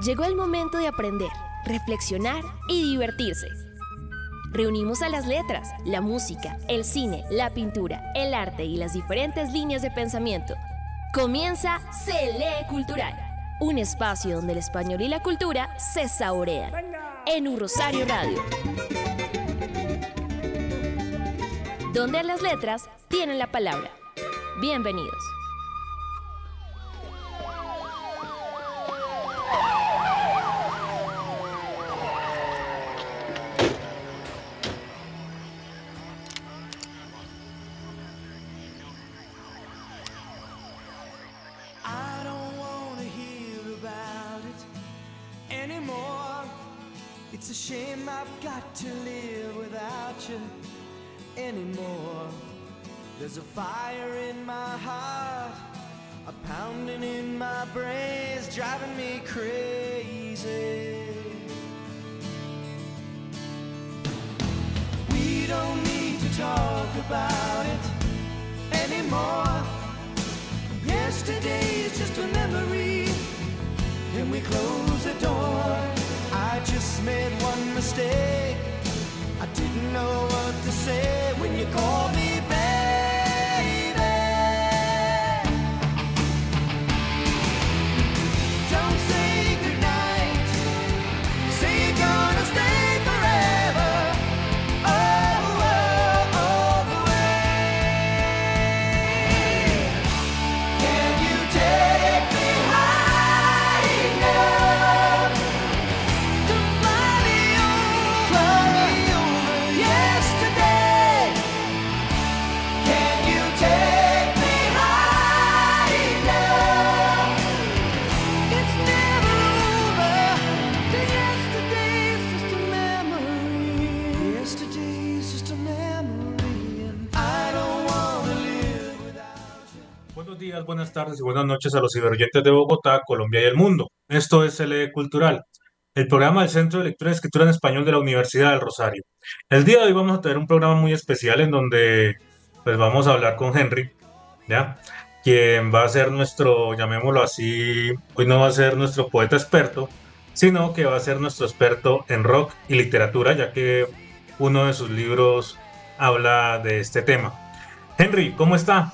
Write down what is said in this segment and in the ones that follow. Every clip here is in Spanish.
Llegó el momento de aprender, reflexionar y divertirse. Reunimos a las letras, la música, el cine, la pintura, el arte y las diferentes líneas de pensamiento. Comienza Se Lee Cultural, un espacio donde el español y la cultura se saborean. En Un Rosario Radio, donde las letras tienen la palabra. Bienvenidos. It's a shame I've got to live without you anymore. There's a fire in my heart, a pounding in my brains, driving me crazy. We don't need to talk about it anymore. Yesterday is just a memory. Can we close the door? I just made one mistake. I didn't know what to say when you called me baby. Don't say goodnight. Say you're gonna stay forever. Oh, oh, all the way. Can you take me high enough to fly me over yesterday? Can you take me high enough? It's never over. Yesterday's just a memory. Yesterday's just a memory, and I don't wanna live without you. Buenos días, buenas tardes y buenas noches a los ciberoyentes de Bogotá, Colombia y el mundo. Esto es LE Cultural, el programa del Centro de Lectura y Escritura en Español de la Universidad del Rosario. El día de hoy vamos a tener un programa muy especial en donde pues vamos a hablar con Henry, ¿ya? Quien va a ser nuestro, llamémoslo así, hoy no va a ser nuestro poeta experto, sino que va a ser nuestro experto en rock y literatura, ya que uno de sus libros habla de este tema. Henry, ¿cómo está?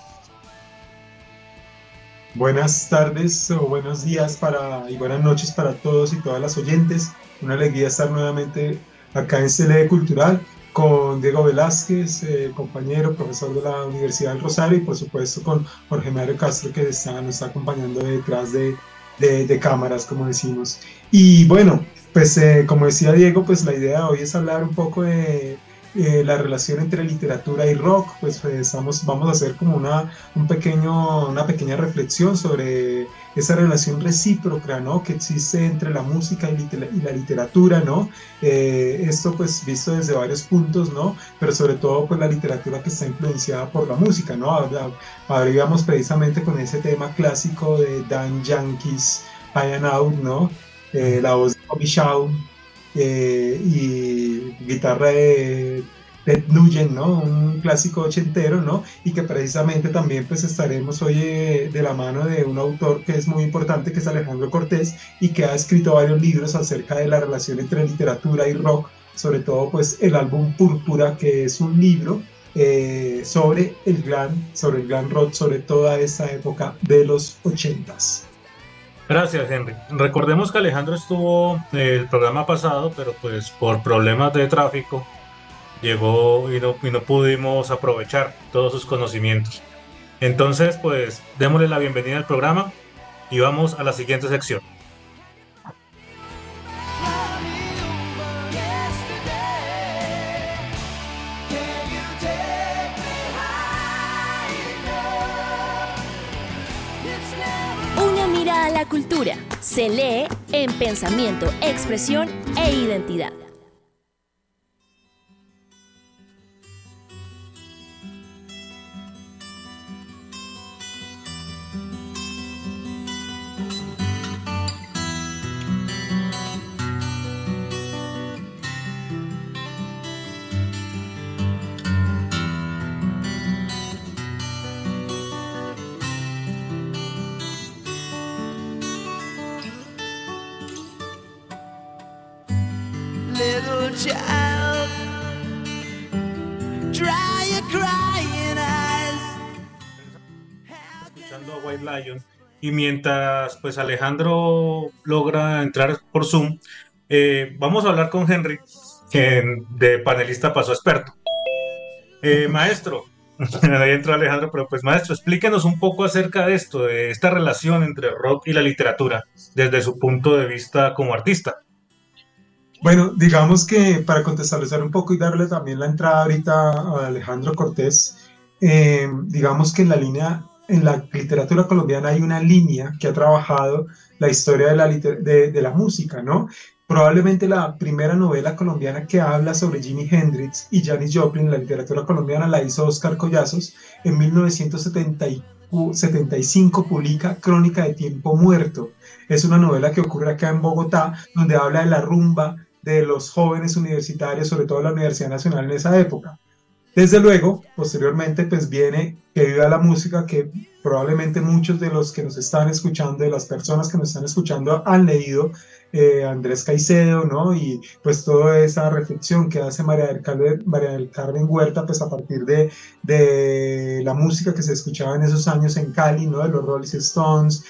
Buenas tardes o buenos días y buenas noches para todos y todas las oyentes. Una alegría estar nuevamente acá en CLE Cultural con Diego Velázquez, compañero, profesor de la Universidad del Rosario, y por supuesto con Jorge Mario Castro, que nos está acompañando detrás de cámaras, como decimos. Y bueno, pues como decía Diego, pues la idea de hoy es hablar un poco de la relación entre literatura y rock. Pues vamos a hacer como una pequeña reflexión sobre esa relación recíproca, ¿no?, que existe entre la música y la literatura, ¿no? Esto pues visto desde varios puntos, ¿no? Pero sobre todo pues la literatura que está influenciada por la música, ¿no? Habríamos precisamente con ese tema clásico de Dan Yankees, High and Out, ¿no? La voz de Bobby Shaw, y guitarra de Ted Nugent, ¿no? Un clásico ochentero, ¿no? Y que precisamente también pues estaremos hoy de la mano de un autor que es muy importante, que es Alejandro Cortés, y que ha escrito varios libros acerca de la relación entre literatura y rock, sobre todo pues el álbum Púrpura, que es un libro sobre el glam rock, sobre toda esta época de los 80s. Gracias, Henry. Recordemos que Alejandro estuvo el programa pasado, pero pues por problemas de tráfico llegó y no pudimos aprovechar todos sus conocimientos. Entonces, pues démosle la bienvenida al programa y vamos a la siguiente sección. Una mirada a la cultura. Se lee en pensamiento, expresión e identidad. little child. Dry your crying eyes. Escuchando a White Lion. Y mientras pues Alejandro logra entrar por Zoom, vamos a hablar con Henry, que de panelista pasó a experto. Maestro, ahí entró Alejandro, pero pues maestro, explíquenos un poco acerca de esto, de esta relación entre el rock y la literatura, desde su punto de vista como artista. Bueno, digamos que para contextualizar un poco y darle también la entrada ahorita a Alejandro Cortés, digamos que en la literatura colombiana hay una línea que ha trabajado la historia de la música, ¿no? Probablemente la primera novela colombiana que habla sobre Jimi Hendrix y Janis Joplin en la literatura colombiana la hizo Oscar Collazos en 1975, publica Crónica de Tiempo Muerto. Es una novela que ocurre acá en Bogotá, donde habla de la rumba de los jóvenes universitarios, sobre todo la Universidad Nacional en esa época. Desde luego, posteriormente, pues viene Que viva la música, que probablemente muchos de los que nos están escuchando, de las personas que nos están escuchando, han leído Andrés Caicedo, ¿no? Y pues toda esa reflexión que hace María del Carmen Huerta, pues a partir de la música que se escuchaba en esos años en Cali, ¿no? De los Rolling Stones,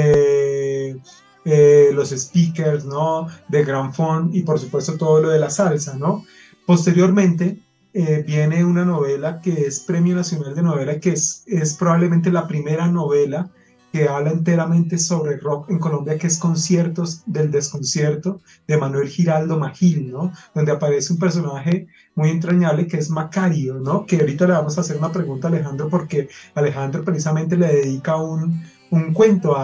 de los Speakers, ¿no? De Gramophone y por supuesto todo lo de la salsa, ¿no? Posteriormente, viene una novela que es Premio Nacional de Novela, que es probablemente la primera novela que habla enteramente sobre rock en Colombia, que es Conciertos del Desconcierto, de Manuel Giraldo Magil, ¿no? Donde aparece un personaje muy entrañable que es Macario, ¿no? Que ahorita le vamos a hacer una pregunta a Alejandro, porque Alejandro precisamente le dedica un cuento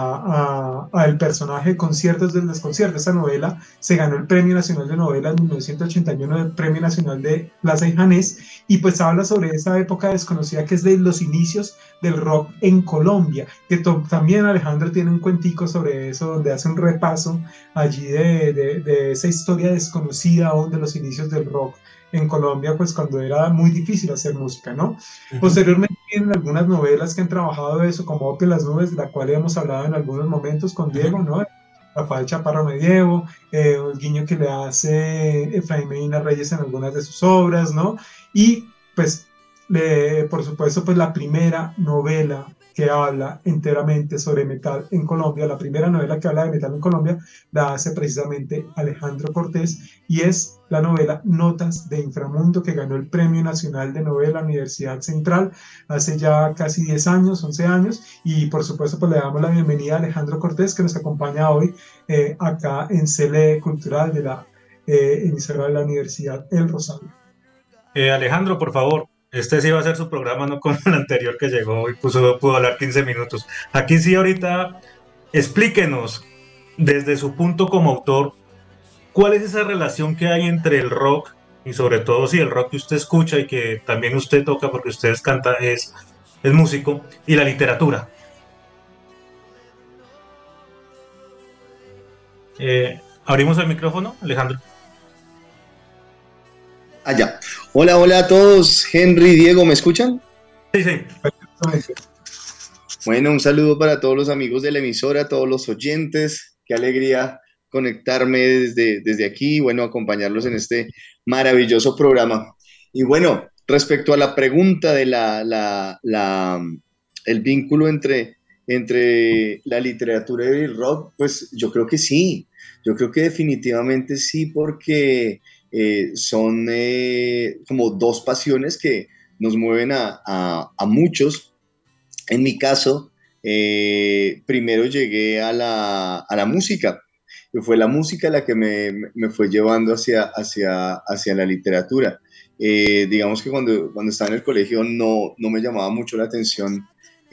al personaje de Conciertos del Desconcierto. Esta novela se ganó el Premio Nacional de Novela en 1981, el Premio Nacional de Plaza y Janés, y pues habla sobre esa época desconocida que es de los inicios del rock en Colombia, que también Alejandro tiene un cuentico sobre eso, donde hace un repaso allí de esa historia desconocida aún de los inicios del rock en Colombia, pues cuando era muy difícil hacer música, ¿no? Posteriormente tienen algunas novelas que han trabajado eso, como Opio en las nubes, de la cual hemos hablado en algunos momentos con Diego, ¿no? Rafael Chaparro Medievo, el guiño que le hace Efraín Medina Reyes en algunas de sus obras, ¿no? Y pues, por supuesto, pues la primera novela que habla enteramente sobre metal en Colombia, la primera novela que habla de metal en Colombia, la hace precisamente Alejandro Cortés, y es la novela Notas de Inframundo, que ganó el Premio Nacional de Novela Universidad Central hace ya casi 10 años, 11 años, y por supuesto pues le damos la bienvenida a Alejandro Cortés, que nos acompaña hoy acá en CLE Cultural de la emisora de la Universidad El Rosario. Alejandro, por favor, este sí va a ser su programa, no como el anterior que llegó y pudo hablar 15 minutos. Aquí sí, ahorita explíquenos desde su punto como autor, ¿cuál es esa relación que hay entre el rock y sobre todo si el rock que usted escucha y que también usted toca porque usted canta, es músico, y la literatura? Abrimos el micrófono, Alejandro. Allá. Hola, hola a todos. Henry, Diego, ¿me escuchan? Sí, sí. Bueno, un saludo para todos los amigos de la emisora, todos los oyentes. Qué alegría conectarme desde aquí y bueno, acompañarlos en este maravilloso programa. Y bueno, respecto a la pregunta de el vínculo entre la literatura y el rock, pues yo creo que sí. Yo creo que definitivamente sí, porque son como dos pasiones que nos mueven a muchos. En mi caso, primero llegué a la música, y fue la música la que me fue llevando hacia la literatura. Digamos que cuando estaba en el colegio no me llamaba mucho la atención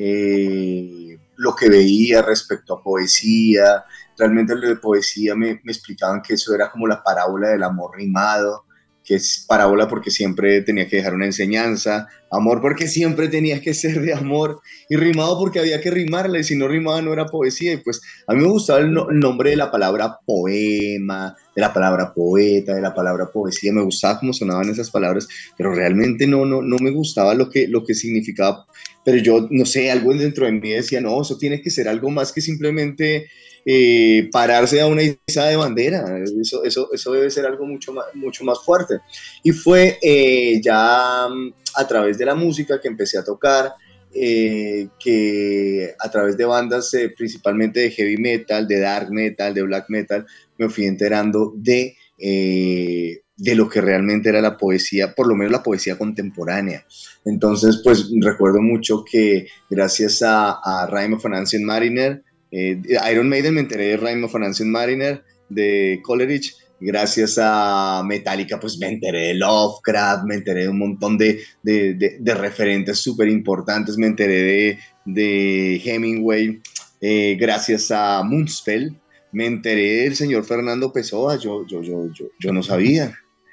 lo que veía respecto a poesía. Realmente lo de poesía me explicaban que eso era como la parábola del amor rimado, que es parábola porque siempre tenía que dejar una enseñanza, amor porque siempre tenía que ser de amor, y rimado porque había que rimarla, y si no rimaba no era poesía. Y pues a mí me gustaba el nombre de la palabra poema, de la palabra poeta, de la palabra poesía, me gustaba cómo sonaban esas palabras, pero realmente no me gustaba lo que significaba pero yo no sé, algo dentro de mí decía, no, eso tiene que ser algo más que simplemente pararse a una izada de bandera, eso debe ser algo mucho más fuerte. Y fue ya a través de la música que empecé a tocar, que a través de bandas principalmente de heavy metal, de dark metal, de black metal, me fui enterando de lo que realmente era la poesía, por lo menos la poesía contemporánea. Entonces, pues recuerdo mucho que gracias a Rhyme of an Ancient Mariner, Iron Maiden, me enteré de Rhyme of an Ancient Mariner, de Coleridge. Gracias a Metallica, pues me enteré de Lovecraft, me enteré de un montón de referentes súper importantes, me enteré de Hemingway. Gracias a Moonspell, me enteré del señor Fernando Pessoa, yo no sabía.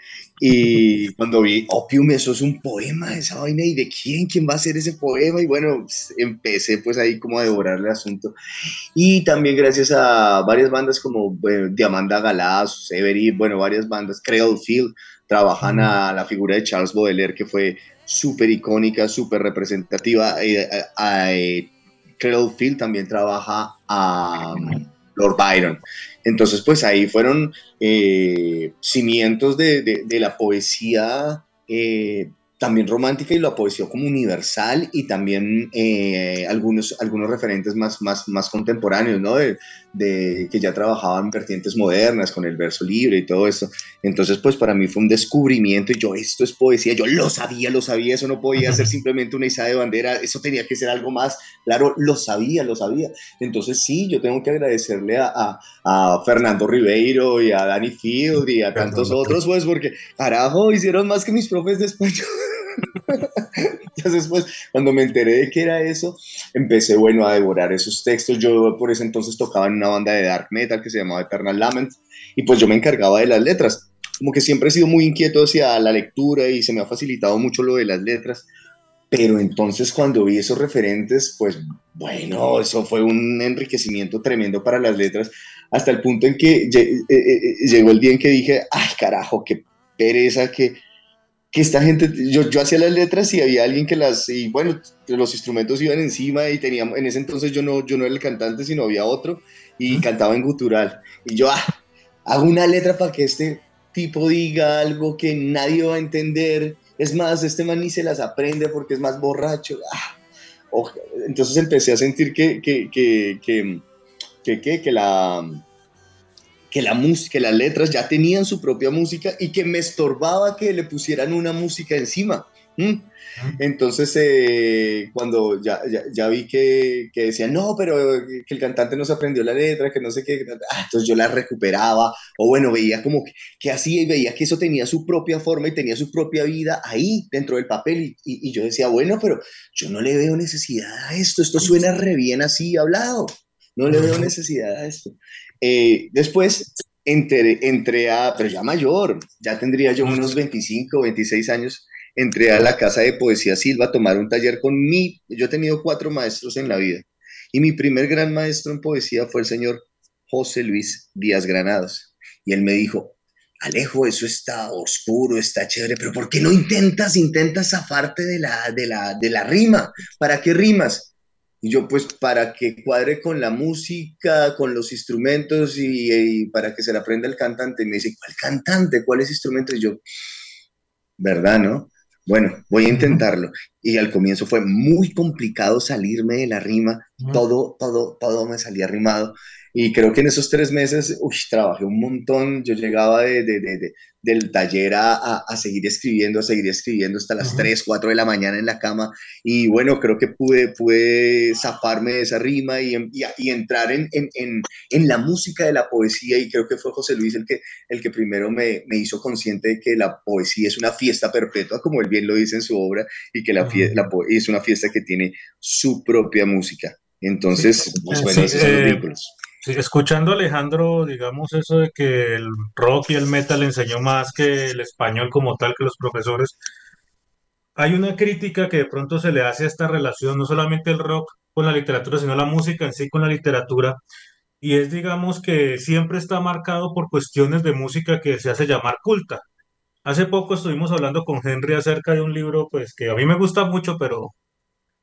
Y cuando vi Opium, eso es un poema, esa vaina, ¿y de quién? ¿Quién va a hacer ese poema? Y bueno, pues, empecé pues ahí como a devorar el asunto. Y también gracias a varias bandas como Diamanda Galás, Severi, bueno, varias bandas, Cradle Field, trabajan a la figura de Charles Baudelaire, que fue súper icónica, súper representativa. Cradle Field también trabaja a Lord Byron. Entonces, pues ahí fueron cimientos de la poesía también romántica y la poesía como universal, y también algunos referentes más contemporáneos, ¿no? Que ya trabajaban vertientes modernas con el verso libre y todo eso. Entonces, pues para mí fue un descubrimiento, y esto es poesía, yo lo sabía, eso no podía ser simplemente una izada de bandera, eso tenía que ser algo más, claro, lo sabía. Entonces sí, yo tengo que agradecerle a Fernando Ribeiro y a Danny Field y a tantos otros, pues porque, carajo, hicieron más que mis profes de español. Entonces, pues, cuando me enteré de que era eso, empecé, bueno, a devorar esos textos. Yo por ese entonces tocaba en una banda de dark metal que se llamaba Eternal Lament, y pues yo me encargaba de las letras. Como que siempre he sido muy inquieto hacia la lectura y se me ha facilitado mucho lo de las letras. Pero entonces cuando vi esos referentes, pues bueno, eso fue un enriquecimiento tremendo para las letras, hasta el punto en que llegó el día en que dije, ay carajo, qué pereza que esta gente, yo hacía las letras y había alguien y bueno, los instrumentos iban encima y teníamos, en ese entonces yo no era el cantante, sino había otro, y cantaba en gutural. Y yo, hago una letra para que este tipo diga algo que nadie va a entender. Es más, este man ni se las aprende porque es más borracho. Entonces empecé a sentir que las letras ya tenían su propia música y que me estorbaba que le pusieran una música encima. Entonces, cuando ya vi que decían, no, pero que el cantante no se aprendió la letra, que no sé qué, entonces yo la recuperaba, o bueno, veía como que hacía, y veía que eso tenía su propia forma y tenía su propia vida ahí dentro del papel, y yo decía, bueno, pero yo no le veo necesidad a esto suena re bien así hablado, no le veo necesidad a esto. Después pero ya mayor, ya tendría yo unos 25, 26 años, entré a la Casa de Poesía Silva a tomar un taller yo he tenido 4 maestros en la vida, y mi primer gran maestro en poesía fue el señor José Luis Díaz Granados, y él me dijo, Alejo, eso está oscuro, está chévere, pero ¿por qué no intentas zafarte de la rima? ¿Para qué rimas? Y yo, pues, para que cuadre con la música, con los instrumentos y para que se la aprenda el cantante. Y me dice, ¿cuál cantante? ¿Cuáles instrumentos? Y yo, ¿verdad, no? Bueno, voy a intentarlo. Y al comienzo fue muy complicado salirme de la rima. Todo me salía rimado. Y creo que en esos 3 meses, trabajé un montón. Yo llegaba del taller a seguir escribiendo hasta las 3, 4 de la mañana en la cama. Y bueno, creo que pude zafarme de esa rima y entrar en la música de la poesía. Y creo que fue José Luis el que primero me hizo consciente de que la poesía es una fiesta perpetua, como él bien lo dice en su obra, y que es una fiesta que tiene su propia música. Entonces, pues bueno, esos son los vínculos. Sí, escuchando a Alejandro, digamos eso de que el rock y el metal enseñó más que el español como tal, que los profesores, hay una crítica que de pronto se le hace a esta relación, no solamente el rock con la literatura, sino la música en sí con la literatura, y es, digamos, que siempre está marcado por cuestiones de música que se hace llamar culta. Hace poco estuvimos hablando con Henry acerca de un libro, pues, que a mí me gusta mucho, pero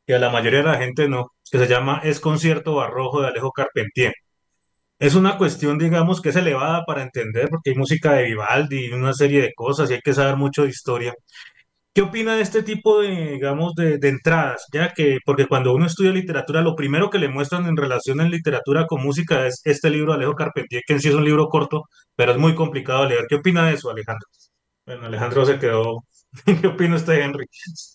y a la mayoría de la gente no, que se llama Es concierto barroco de Alejo Carpentier. Es una cuestión, digamos, que es elevada para entender, porque hay música de Vivaldi y una serie de cosas y hay que saber mucho de historia. ¿Qué opina de este tipo de, digamos, de entradas? Ya que, porque cuando uno estudia literatura, lo primero que le muestran en relación en literatura con música es este libro de Alejo Carpentier, que en sí es un libro corto, pero es muy complicado de leer. ¿Qué opina de eso, Alejandro? Bueno, Alejandro se quedó. ¿Qué opina usted, Henry?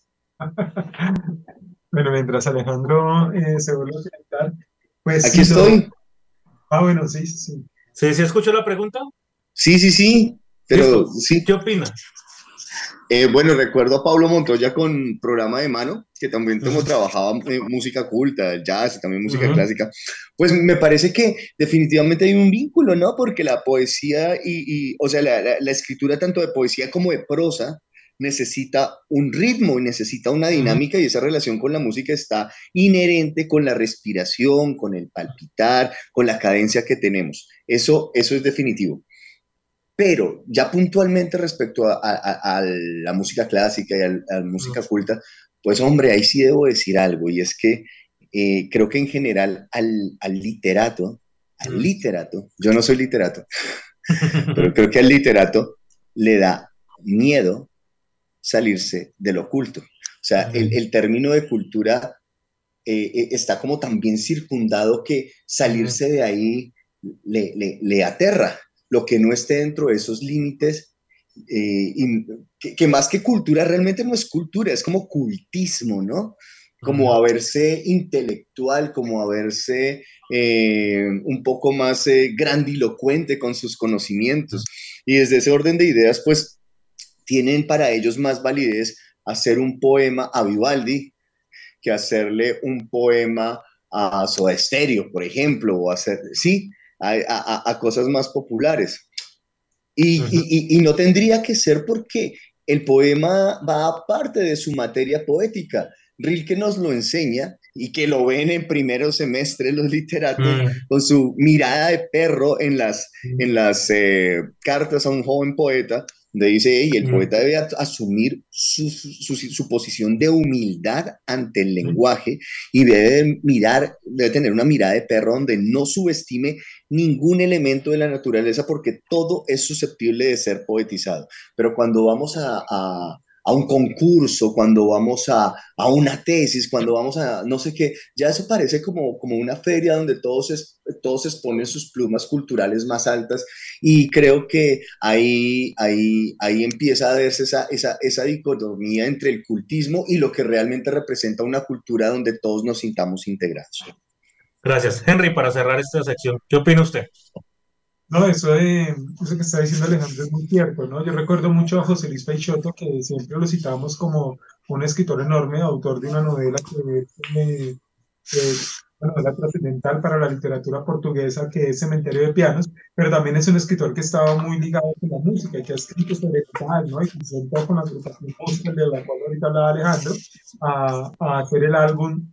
Bueno, mientras Alejandro se vuelve a conectar, pues Aquí sí, estoy. bueno, sí, sí, sí. ¿Sí, sí escuchó la pregunta? Sí, sí, sí, pero Listo. sí. ¿Qué opina? Bueno, recuerdo a Pablo Montoya con programa de mano, que también como Ujú, trabajaba música culta, jazz y también música ujú, clásica. Pues me parece que definitivamente hay un vínculo, ¿no? Porque la poesía o sea, la escritura tanto de poesía como de prosa necesita un ritmo y necesita una ujú, dinámica y esa relación con la música está inherente con la respiración, con el palpitar, con la cadencia que tenemos. Eso es definitivo. Pero ya puntualmente respecto a la música clásica y a la ujú, música culta, pues hombre, ahí sí debo decir algo, y es que creo que en general al ujú. literato, yo no soy literato, pero creo que al literato le da miedo salirse del oculto. O sea, Ujú, el término de cultura está como tan bien circundado que ujú, salirse de ahí le aterra. Lo que no esté dentro de esos límites, que más que cultura realmente no es cultura, es como cultismo, ¿no? Como ujú, a verse intelectual, como a verse un poco más grandilocuente con sus ujú. conocimientos. Y desde ese orden de ideas, pues tienen para ellos más validez hacer un poema a Vivaldi que hacerle un poema a Soda Stereo, por ejemplo, o hacer, sí, a cosas más populares. Ujú. Y no tendría que ser porque el poema va aparte de su materia poética. Rilke nos lo enseña y que lo ven en primeros semestres los literatos Mm, con su mirada de perro mm, en las cartas a un joven poeta, donde dice, y el mm, poeta debe asumir su posición de humildad ante el mm. lenguaje y debe mirar, debe tener una mirada de perro donde no subestime ningún elemento de la naturaleza porque todo es susceptible de ser poetizado. Pero cuando vamos a un concurso, cuando vamos a una tesis, cuando vamos a no sé qué, ya eso parece como una feria donde todos exponen sus plumas culturales más altas y creo que ahí empieza a verse esa dicotomía entre el cultismo y lo que realmente representa una cultura donde todos nos sintamos integrados. Gracias. Henry, para cerrar esta sección, ¿qué opina usted? No, eso que está diciendo Alejandro es muy cierto, ¿no? Yo recuerdo mucho a José Luis Peixoto, que siempre lo citábamos como un escritor enorme, autor de una novela que es una novela trascendental para la literatura portuguesa, que es Cementerio de Pianos, pero también es un escritor que estaba muy ligado con la música y que ha escrito sobre metal, ¿no? Y que se sentó con la agrupación musical de la cual ahorita hablaba Alejandro, a hacer el álbum,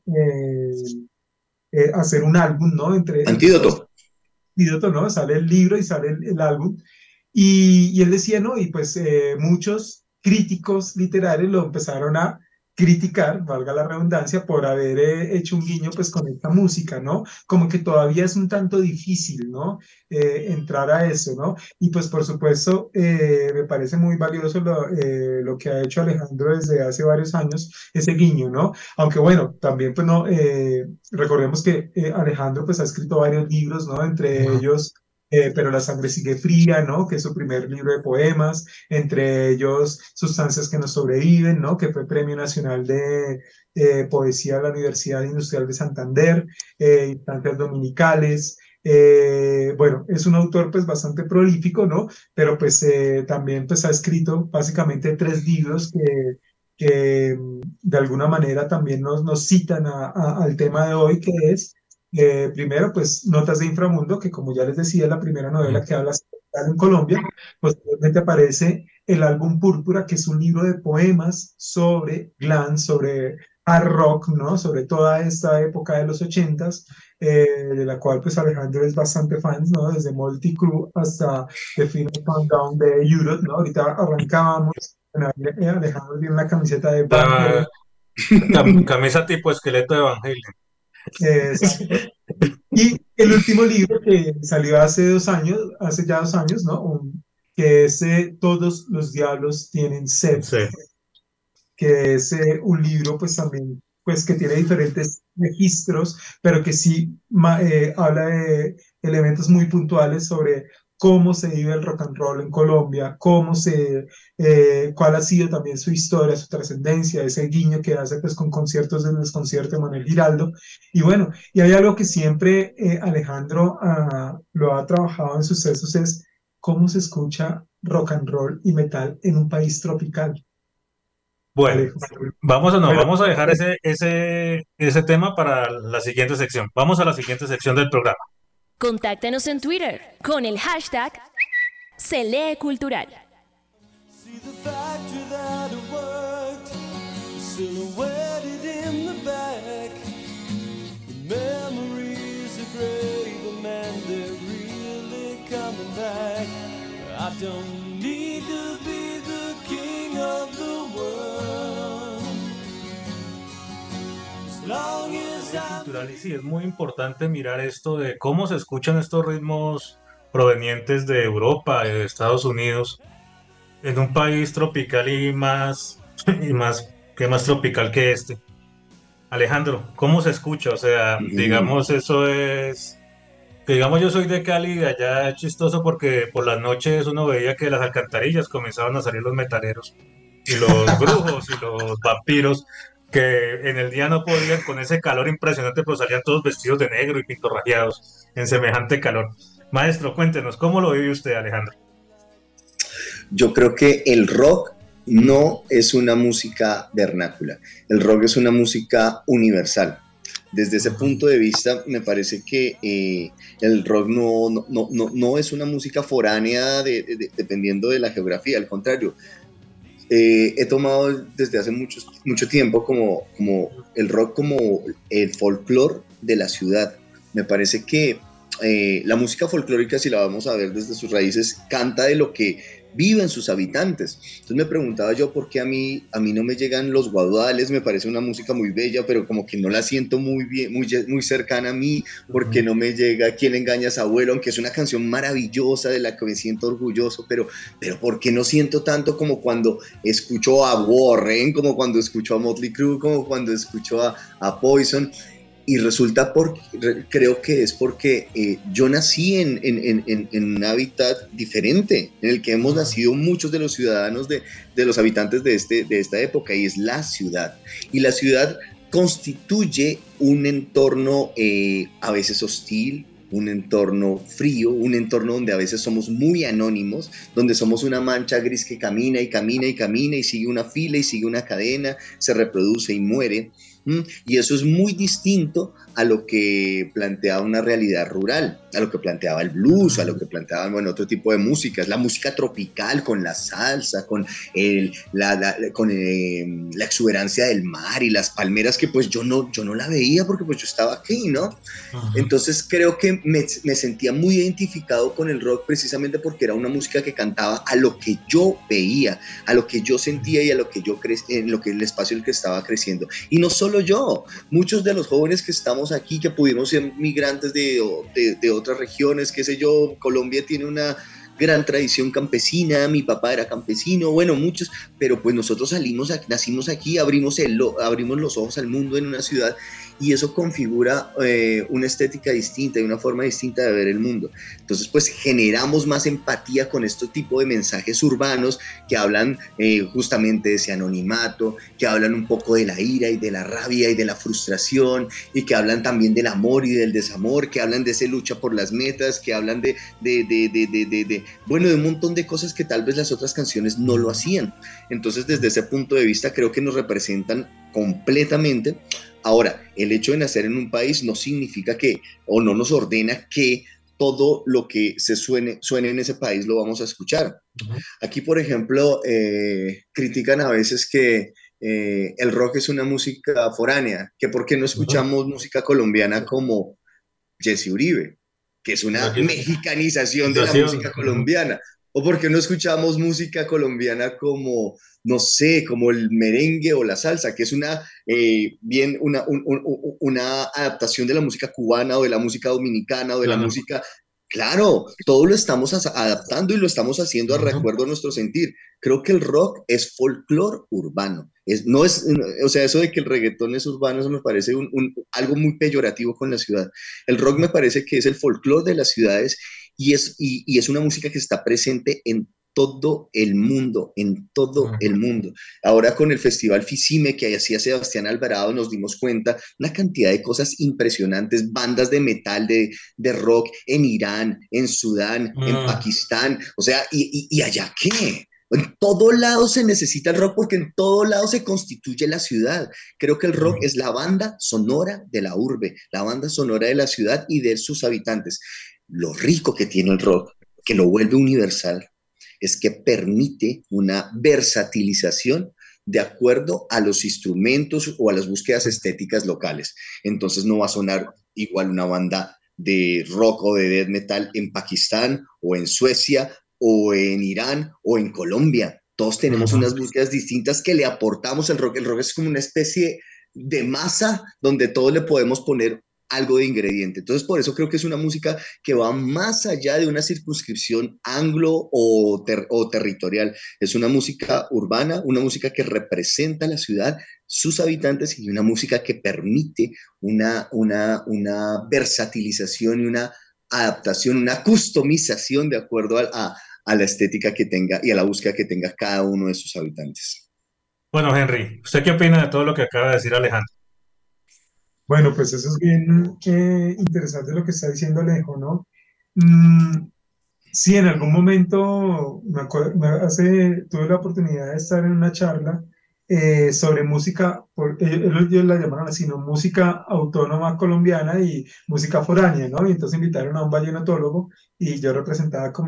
hacer un álbum, ¿no? Entre Antídoto. todos antídoto, ¿no? Sale el libro y sale el álbum. Y él decía, ¿no? Y pues muchos críticos literarios lo empezaron a criticar, valga la redundancia, por haber hecho un guiño pues con esta música, ¿no? Como que todavía es un tanto difícil, ¿no? Entrar a eso, ¿no? Y pues por supuesto me parece muy valioso lo que ha hecho Alejandro desde hace varios años, ese guiño, ¿no? Aunque bueno, también pues no, recordemos que Alejandro pues ha escrito varios libros, ¿no? Entre Ujú. ellos pero la sangre sigue fría, ¿no? Que es su primer libro de poemas, entre ellos Sustancias que nos sobreviven, ¿no? Que fue Premio Nacional de Poesía de la Universidad Industrial de Santander, Instancias Dominicales. Bueno, es un autor pues bastante prolífico, ¿no? Pero pues también pues ha escrito básicamente tres libros que de alguna manera también nos citan al tema de hoy, que es primero, pues Notas de Inframundo, que como ya les decía, es la primera novela que habla sobre en Colombia. Posteriormente aparece el álbum Púrpura, que es un libro de poemas sobre glam, sobre hard rock, ¿no? Sobre toda esta época de los ochentas, de la cual pues Alejandro es bastante fan, ¿no? Desde Molty Crew hasta The Final Countdown de Europe, ¿no? Ahorita arrancábamos, bueno, Alejandro tiene una camiseta de Van Da- Halen, Camisa tipo esqueleto de Evangelion. Exacto. Y el último libro que salió hace 2 años, hace ya 2 años, ¿no? Que es Todos los diablos tienen sed, Sí. que es un libro pues también pues que tiene diferentes registros, pero que sí habla de elementos muy puntuales sobre cómo se vive el rock and roll en Colombia, cuál ha sido también su historia, su trascendencia, ese guiño que hace pues con conciertos del desconcierto de Manuel Giraldo. Y bueno, y hay algo que siempre Alejandro lo ha trabajado en sucesos, es cómo se escucha rock and roll y metal en un país tropical. Bueno, Alejandro. Bueno, vamos a dejar ese tema para la siguiente sección. Vamos a la siguiente sección del programa. Contáctanos en Twitter con el hashtag Se lee cultural. See the factory that it worked, silhouetted in the back. The memories are gray, but man, they're really coming back. I don't need to be the king of the world, as long as I'm Cultural, y sí, es muy importante mirar esto de cómo se escuchan estos ritmos provenientes de Europa, de Estados Unidos, en un país tropical y más, que más tropical que este. Alejandro, ¿cómo se escucha? O sea, Ujú. digamos, eso es, que digamos yo soy de Cali y allá es chistoso porque por las noches uno veía que de las alcantarillas comenzaban a salir los metaleros y los brujos y los vampiros que en el día no podían con ese calor impresionante, pero salían todos vestidos de negro y pintorrajeados en semejante calor. Maestro, cuéntenos, ¿cómo lo vive usted, Alejandro? Yo creo que el rock no es una música vernácula, el rock es una música universal. Desde ese Ujú. punto de vista, me parece que el rock no es una música foránea dependiendo de la geografía, al contrario. He tomado desde hace mucho tiempo como el rock como el folclore de la ciudad. Me parece que la música folclórica, si la vamos a ver desde sus raíces, canta de lo que viven sus habitantes. Entonces me preguntaba yo por qué a mí no me llegan los guaduales, me parece una música muy bella, pero como que no la siento muy bien, muy cercana a mí, porque Ujú. no me llega Quién engaña a su abuelo, aunque es una canción maravillosa de la que me siento orgulloso, pero ¿por qué no siento tanto como cuando escucho a Warren, como cuando escucho a Motley Crue, como cuando escucho a Poison? Y resulta, creo que es porque yo nací en un hábitat diferente, en el que hemos Ujú. nacido muchos de los ciudadanos, de los habitantes de esta época, y es la ciudad. Y la ciudad constituye un entorno a veces hostil, un entorno frío, un entorno donde a veces somos muy anónimos, donde somos una mancha gris que camina y camina y camina y sigue una fila y sigue una cadena, se reproduce y muere. Y eso es muy distinto a lo que planteaba una realidad rural, a lo que planteaba el blues, a lo que planteaban, bueno, otro tipo de música. Es la música tropical, con la salsa, con, la exuberancia del mar y las palmeras, que pues yo no la veía porque pues yo estaba aquí, ¿no? Ujú. Entonces creo que me sentía muy identificado con el rock precisamente porque era una música que cantaba a lo que yo veía, a lo que yo sentía y a lo que en lo que el espacio en el que estaba creciendo. Y no solo yo, muchos de los jóvenes que estamos aquí, que pudimos ser migrantes de otras regiones, qué sé yo, Colombia tiene una gran tradición campesina, mi papá era campesino, bueno, muchos, pero pues nosotros nacimos aquí, abrimos los ojos al mundo en una ciudad, y eso configura una estética distinta y una forma distinta de ver el mundo. Entonces, pues generamos más empatía con este tipo de mensajes urbanos que hablan justamente de ese anonimato, que hablan un poco de la ira y de la rabia y de la frustración, y que hablan también del amor y del desamor, que hablan de esa lucha por las metas, que hablan bueno, de un montón de cosas que tal vez las otras canciones no lo hacían. Entonces, desde ese punto de vista, creo que nos representan completamente. Ahora, el hecho de nacer en un país no significa que, o no nos ordena que todo lo que suene en ese país lo vamos a escuchar. Ujú. Aquí, por ejemplo, critican a veces que el rock es una música foránea, que por qué no Ujú. escuchamos música colombiana como Jesse Uribe, que es una Aquí, mexicanización de la nació, música ujú. colombiana. ¿O por qué no escuchamos música colombiana como, no sé, como el merengue o la salsa, que es una adaptación de la música cubana o de la música dominicana o de la Claro. música... Claro, todo lo estamos adaptando y lo estamos haciendo a Ujú. recuerdo a nuestro sentir. Creo que el rock es folclore urbano. No es, o sea, eso de que el reggaetón es urbano, eso me parece algo muy peyorativo con la ciudad. El rock me parece que es el folclore de las ciudades y es una música que está presente en todo el mundo, en todo el Ujú. mundo. Ahora con el Festival Fisime que hacía Sebastián Alvarado nos dimos cuenta una cantidad de cosas impresionantes, bandas de metal, de rock en Irán, en Sudán, en Mm. Pakistán, o sea, ¿y allá qué? En todo lado se necesita el rock porque en todo lado se constituye la ciudad. Creo que el rock Mm. es la banda sonora de la urbe, la banda sonora de la ciudad y de sus habitantes. Lo rico que tiene el rock, que lo vuelve universal, es que permite una versatilización de acuerdo a los instrumentos o a las búsquedas estéticas locales. Entonces no va a sonar igual una banda de rock o de death metal en Pakistán o en Suecia o en Irán o en Colombia. Todos tenemos Ujú. unas búsquedas distintas que le aportamos al rock. El rock es como una especie de masa donde todos le podemos poner algo de ingrediente. Entonces, por eso creo que es una música que va más allá de una circunscripción anglo o territorial. Es una música urbana, una música que representa la ciudad, sus habitantes y una música que permite una versatilización y una adaptación, una customización de acuerdo a la estética que tenga y a la búsqueda que tenga cada uno de sus habitantes. Bueno, Henry, ¿usted qué opina de todo lo que acaba de decir Alejandro? Bueno, pues eso es bien interesante lo que está diciendo Alejo, ¿no? Sí, en algún momento, tuve la oportunidad de estar en una charla sobre música, ellos la llamaron así, ¿no? Música autónoma colombiana y música foránea, ¿no? Y entonces invitaron a un vallenatólogo y yo representaba como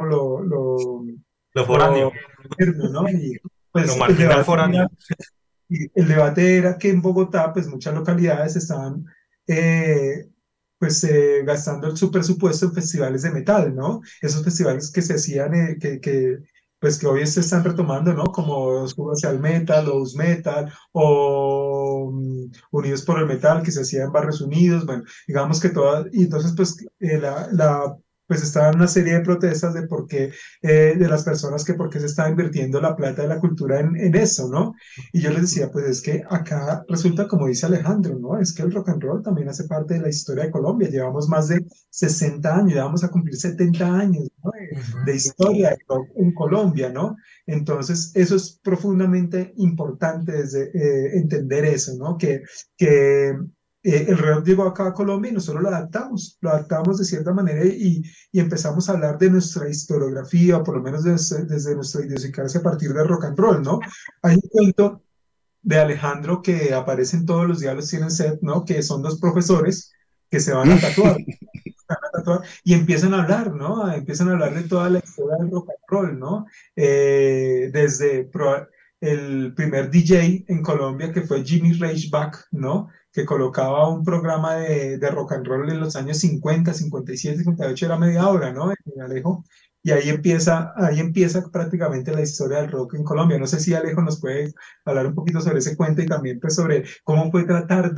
Lo lo foráneo, moderno, ¿no? Y lo pues marginal foráneo. el debate era que en Bogotá, pues muchas localidades estaban eh, gastando su presupuesto en festivales de metal, ¿no? Esos festivales que se hacían, pues que hoy se están retomando, ¿no? Como Suba hacia el Metal, o Metal, o Unidos por el Metal, que se hacía en Barrios Unidos, bueno, digamos que todas, y entonces pues pues estaban una serie de protestas de por qué, de las personas que por qué se estaba invirtiendo la plata de la cultura en eso, ¿no? Y yo les decía, pues es que acá resulta, como dice Alejandro, ¿no? Es que el rock and roll también hace parte de la historia de Colombia. Llevamos más de 60 años, ya vamos a cumplir 70 años, ¿no? De Ujú. historia de rock en Colombia, ¿no? Entonces, eso es profundamente importante desde, entender eso, ¿no? Que el rock llegó acá a Colombia y nosotros lo adaptamos de cierta manera y empezamos a hablar de nuestra historiografía, o por lo menos desde nuestra idiosincrasia a partir del rock and roll, ¿no? Hay un cuento de Alejandro que aparece en todos los diálogos tienen set, ¿no? Que son dos profesores que se van a tatuar y empiezan a hablar, ¿no? Empiezan a hablar de toda la historia del rock and roll, ¿no? Desde el primer DJ en Colombia que fue Jimmy Reichenbach, ¿no? Que colocaba un programa de rock and roll en los años 50, 57, 58, era media hora, ¿no? En Alejo. Y ahí empieza prácticamente la historia del rock en Colombia. No sé si Alejo nos puede hablar un poquito sobre ese cuento y también pues sobre cómo fue tratar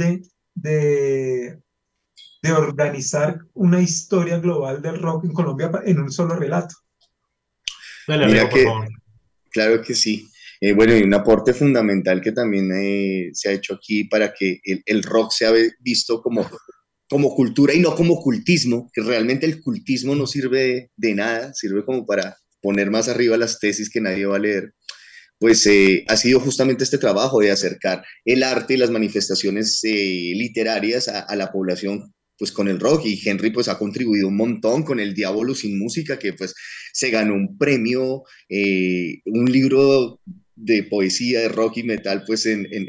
de, de organizar una historia global del rock en Colombia en un solo relato. Dale, Mira Alejo, por que, favor. claro que sí. Bueno, y un aporte fundamental que también se ha hecho aquí para que el rock sea visto como cultura y no como cultismo, que realmente el cultismo no sirve de nada, sirve como para poner más arriba las tesis que nadie va a leer. Pues ha sido justamente este trabajo de acercar el arte y las manifestaciones literarias a la población pues con el rock y Henry pues ha contribuido un montón con el Diablo sin música que pues se ganó un premio, un libro de poesía de rock y metal pues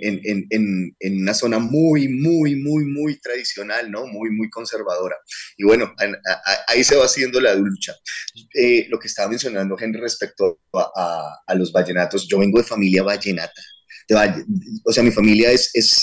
en una zona muy tradicional, ¿no? Muy conservadora. Y bueno, ahí se va haciendo la lucha. Lo que estaba mencionando Henry respecto a los vallenatos, yo vengo de familia vallenata. O sea, mi familia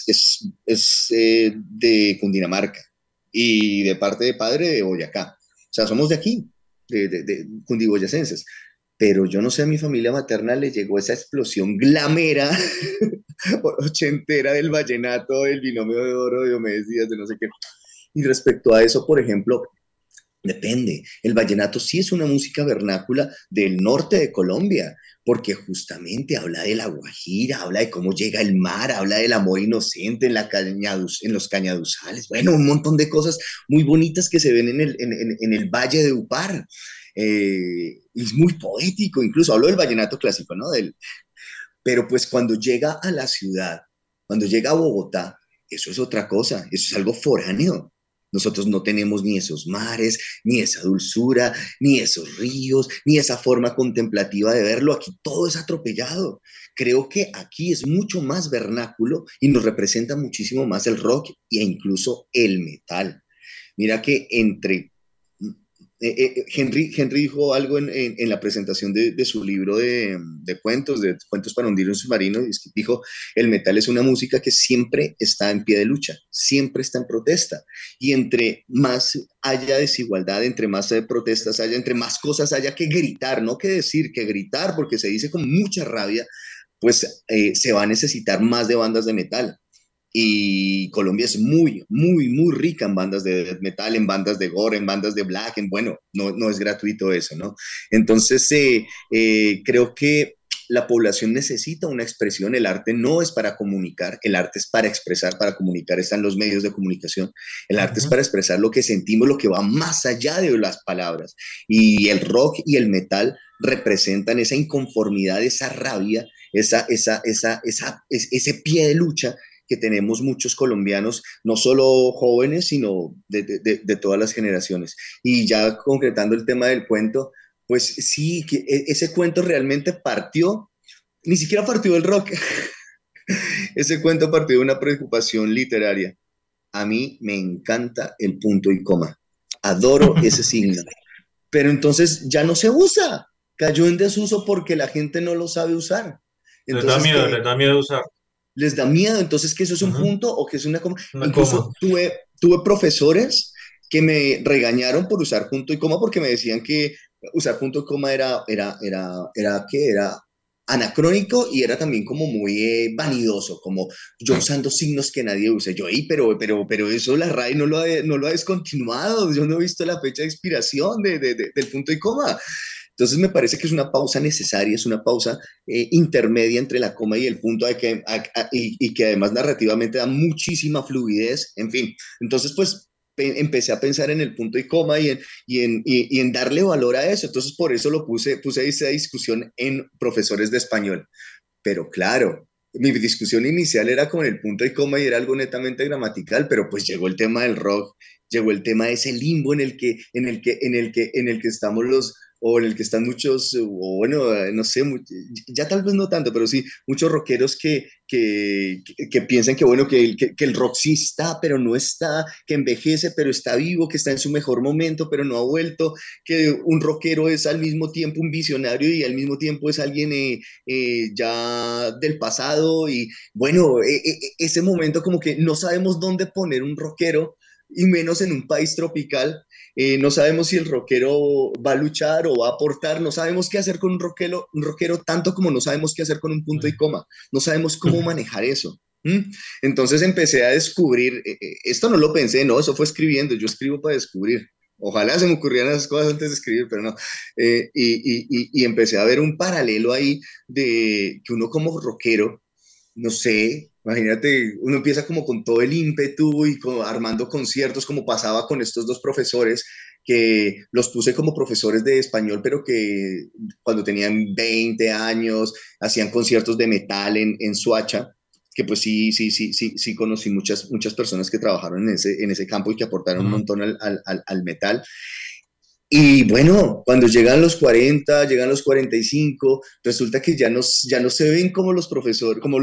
es de Cundinamarca y de parte de padre de Boyacá. O sea, somos de aquí, de cundiboyacenses. pero yo no sé, a mi familia materna le llegó esa explosión glamera, ochentera del vallenato, del binomio de oro, de Diomedes Díaz, de no sé qué. Y respecto a eso, por ejemplo, depende. El vallenato sí es una música vernácula del norte de Colombia, porque justamente habla de la Guajira, habla de cómo llega el mar, habla del amor inocente en los cañaduzales, bueno, un montón de cosas muy bonitas que se ven en el Valle de Upar. Es muy poético, incluso hablo del vallenato clásico, ¿no? Pero pues cuando llega a la ciudad, cuando llega a Bogotá, eso es otra cosa, eso es algo foráneo. Nosotros no tenemos ni esos mares, ni esa dulzura, ni esos ríos, ni esa forma contemplativa de verlo. Aquí todo es atropellado. Creo que aquí es mucho más vernáculo y nos representa muchísimo más el rock e incluso el metal. Mira que Henry dijo algo en la presentación de su libro de cuentos para hundir un submarino, y es que dijo, el metal es una música que siempre está en pie de lucha, siempre está en protesta, y entre más haya desigualdad, entre más protestas haya, entre más cosas haya que gritar, no que decir, que gritar, porque se dice con mucha rabia, pues se va a necesitar más de bandas de metal. Y Colombia es muy, muy, muy rica en bandas de death metal, en bandas de gore, en bandas de black, bueno, no es gratuito eso, ¿no? Entonces, creo que la población necesita una expresión, el arte no es para comunicar, el arte es para expresar, para comunicar están los medios de comunicación, el arte es Ujú. para expresar lo que sentimos, lo que va más allá de las palabras, y el rock y el metal representan esa inconformidad, esa rabia, ese pie de lucha que tenemos muchos colombianos, no solo jóvenes, sino de todas las generaciones. Y ya concretando el tema del cuento, pues sí, que ese cuento realmente partió, ni siquiera partió del rock, ese cuento partió de una preocupación literaria. A mí me encanta el punto y coma, adoro ese signo, pero entonces ya no se usa, cayó en desuso porque la gente no lo sabe usar. Entonces, Les da miedo usar. les da miedo, entonces que eso es un Ujú. punto o que es una coma. Una coma. Incluso tuve profesores que me regañaron por usar punto y coma porque me decían que usar punto y coma era anacrónico y era también como muy vanidoso, como yo usando signos que nadie usa. Yo, pero eso la RAE no lo ha descontinuado, yo no he visto la fecha de expiración del punto y coma. Entonces me parece que es una pausa necesaria, es una pausa intermedia entre la coma y el punto y que además narrativamente da muchísima fluidez, en fin. Entonces pues empecé a pensar en el punto y coma y en darle valor a eso. Entonces por eso puse esa discusión en profesores de español. Pero claro, mi discusión inicial era con el punto y coma y era algo netamente gramatical, pero pues llegó el tema del rock, llegó el tema de ese limbo en el que estamos o en el que están muchos, o bueno, no sé, ya tal vez no tanto, pero sí, muchos rockeros que piensan que bueno, que el rock sí está, pero no está, que envejece, pero está vivo, que está en su mejor momento, pero no ha vuelto, que un rockero es al mismo tiempo un visionario y al mismo tiempo es alguien ya del pasado y bueno, ese momento como que no sabemos dónde poner un rockero y menos en un país tropical. No sabemos si el rockero va a luchar o va a aportar, no sabemos qué hacer con un rockero tanto como no sabemos qué hacer con un punto y coma, no sabemos cómo manejar eso. ¿Mm? Entonces empecé a descubrir, esto no lo pensé, no, eso fue escribiendo, yo escribo para descubrir. Ojalá se me ocurrieran esas cosas antes de escribir, pero no. Y empecé a ver un paralelo ahí de que uno como rockero, no sé, imagínate, uno empieza como con todo el ímpetu y como armando conciertos, como pasaba con estos dos profesores que los puse como profesores de español, pero que cuando tenían 20 años hacían conciertos de metal en Suacha, que pues sí conocí muchas personas que trabajaron en ese campo y que aportaron un Ujú. montón al metal. Y bueno, cuando llegan los 40, llegan los 45, resulta que ya no se ven como los profesores, como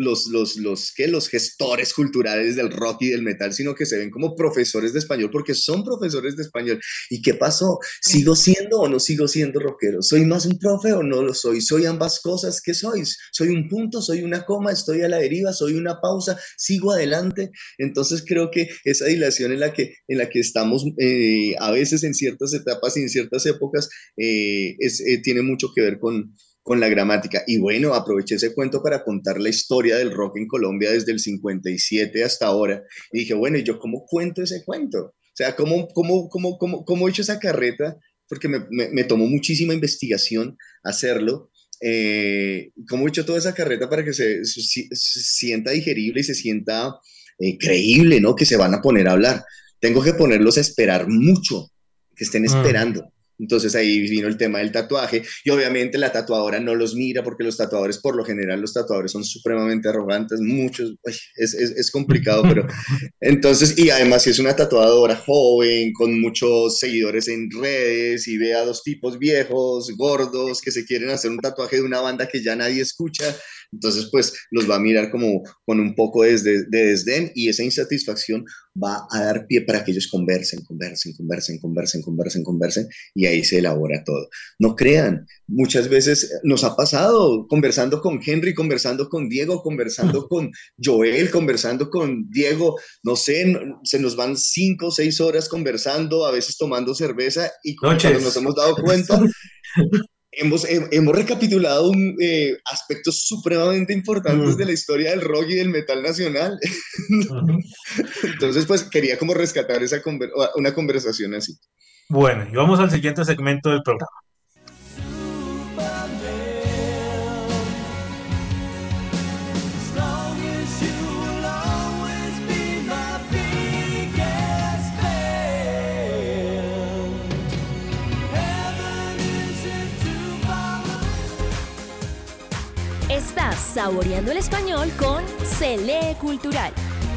los gestores culturales del rock y del metal, sino que se ven como profesores de español porque son profesores de español. ¿Y qué pasó? ¿Sigo siendo o no sigo siendo rockero? ¿Soy más un profe o no lo soy? ¿Soy ambas cosas? ¿Qué soy? ¿Soy un punto? ¿Soy una coma? ¿Estoy a la deriva? ¿Soy una pausa? ¿Sigo adelante? Entonces creo que esa dilación en la que estamos a veces en ciertas etapas etapas y en ciertas épocas, tiene mucho que ver con la gramática. Y bueno, aproveché ese cuento para contar la historia del rock en Colombia desde el 57 hasta ahora. Y dije, bueno, ¿y yo cómo cuento ese cuento? O sea, ¿cómo he hecho esa carreta? Porque me tomó muchísima investigación hacerlo. ¿Cómo he hecho toda esa carreta para que se sienta digerible y se sienta creíble, ¿no? Que se van a poner a hablar. Tengo que ponerlos a esperar mucho, que estén esperando. Entonces ahí vino el tema del tatuaje y obviamente la tatuadora no los mira porque los tatuadores, por lo general, los tatuadores son supremamente arrogantes, muchos, es complicado, pero entonces, y además si es una tatuadora joven, con muchos seguidores en redes y ve a dos tipos viejos, gordos, que se quieren hacer un tatuaje de una banda que ya nadie escucha, entonces pues los va a mirar como con un poco de desdén y esa insatisfacción va a dar pie para que ellos conversen y ahí se elabora todo. No crean, muchas veces nos ha pasado conversando con Henry, conversando con Diego, conversando con Joel, conversando con Diego, no sé, se nos van 5 o 6 horas conversando, a veces tomando cerveza y cuando nos hemos dado cuenta... Hemos recapitulado aspectos supremamente importantes de la historia del rock y del metal nacional. Entonces, pues quería como rescatar una conversación así. Bueno, y vamos al siguiente segmento del programa. Estás saboreando el español con Se Lee Cultural.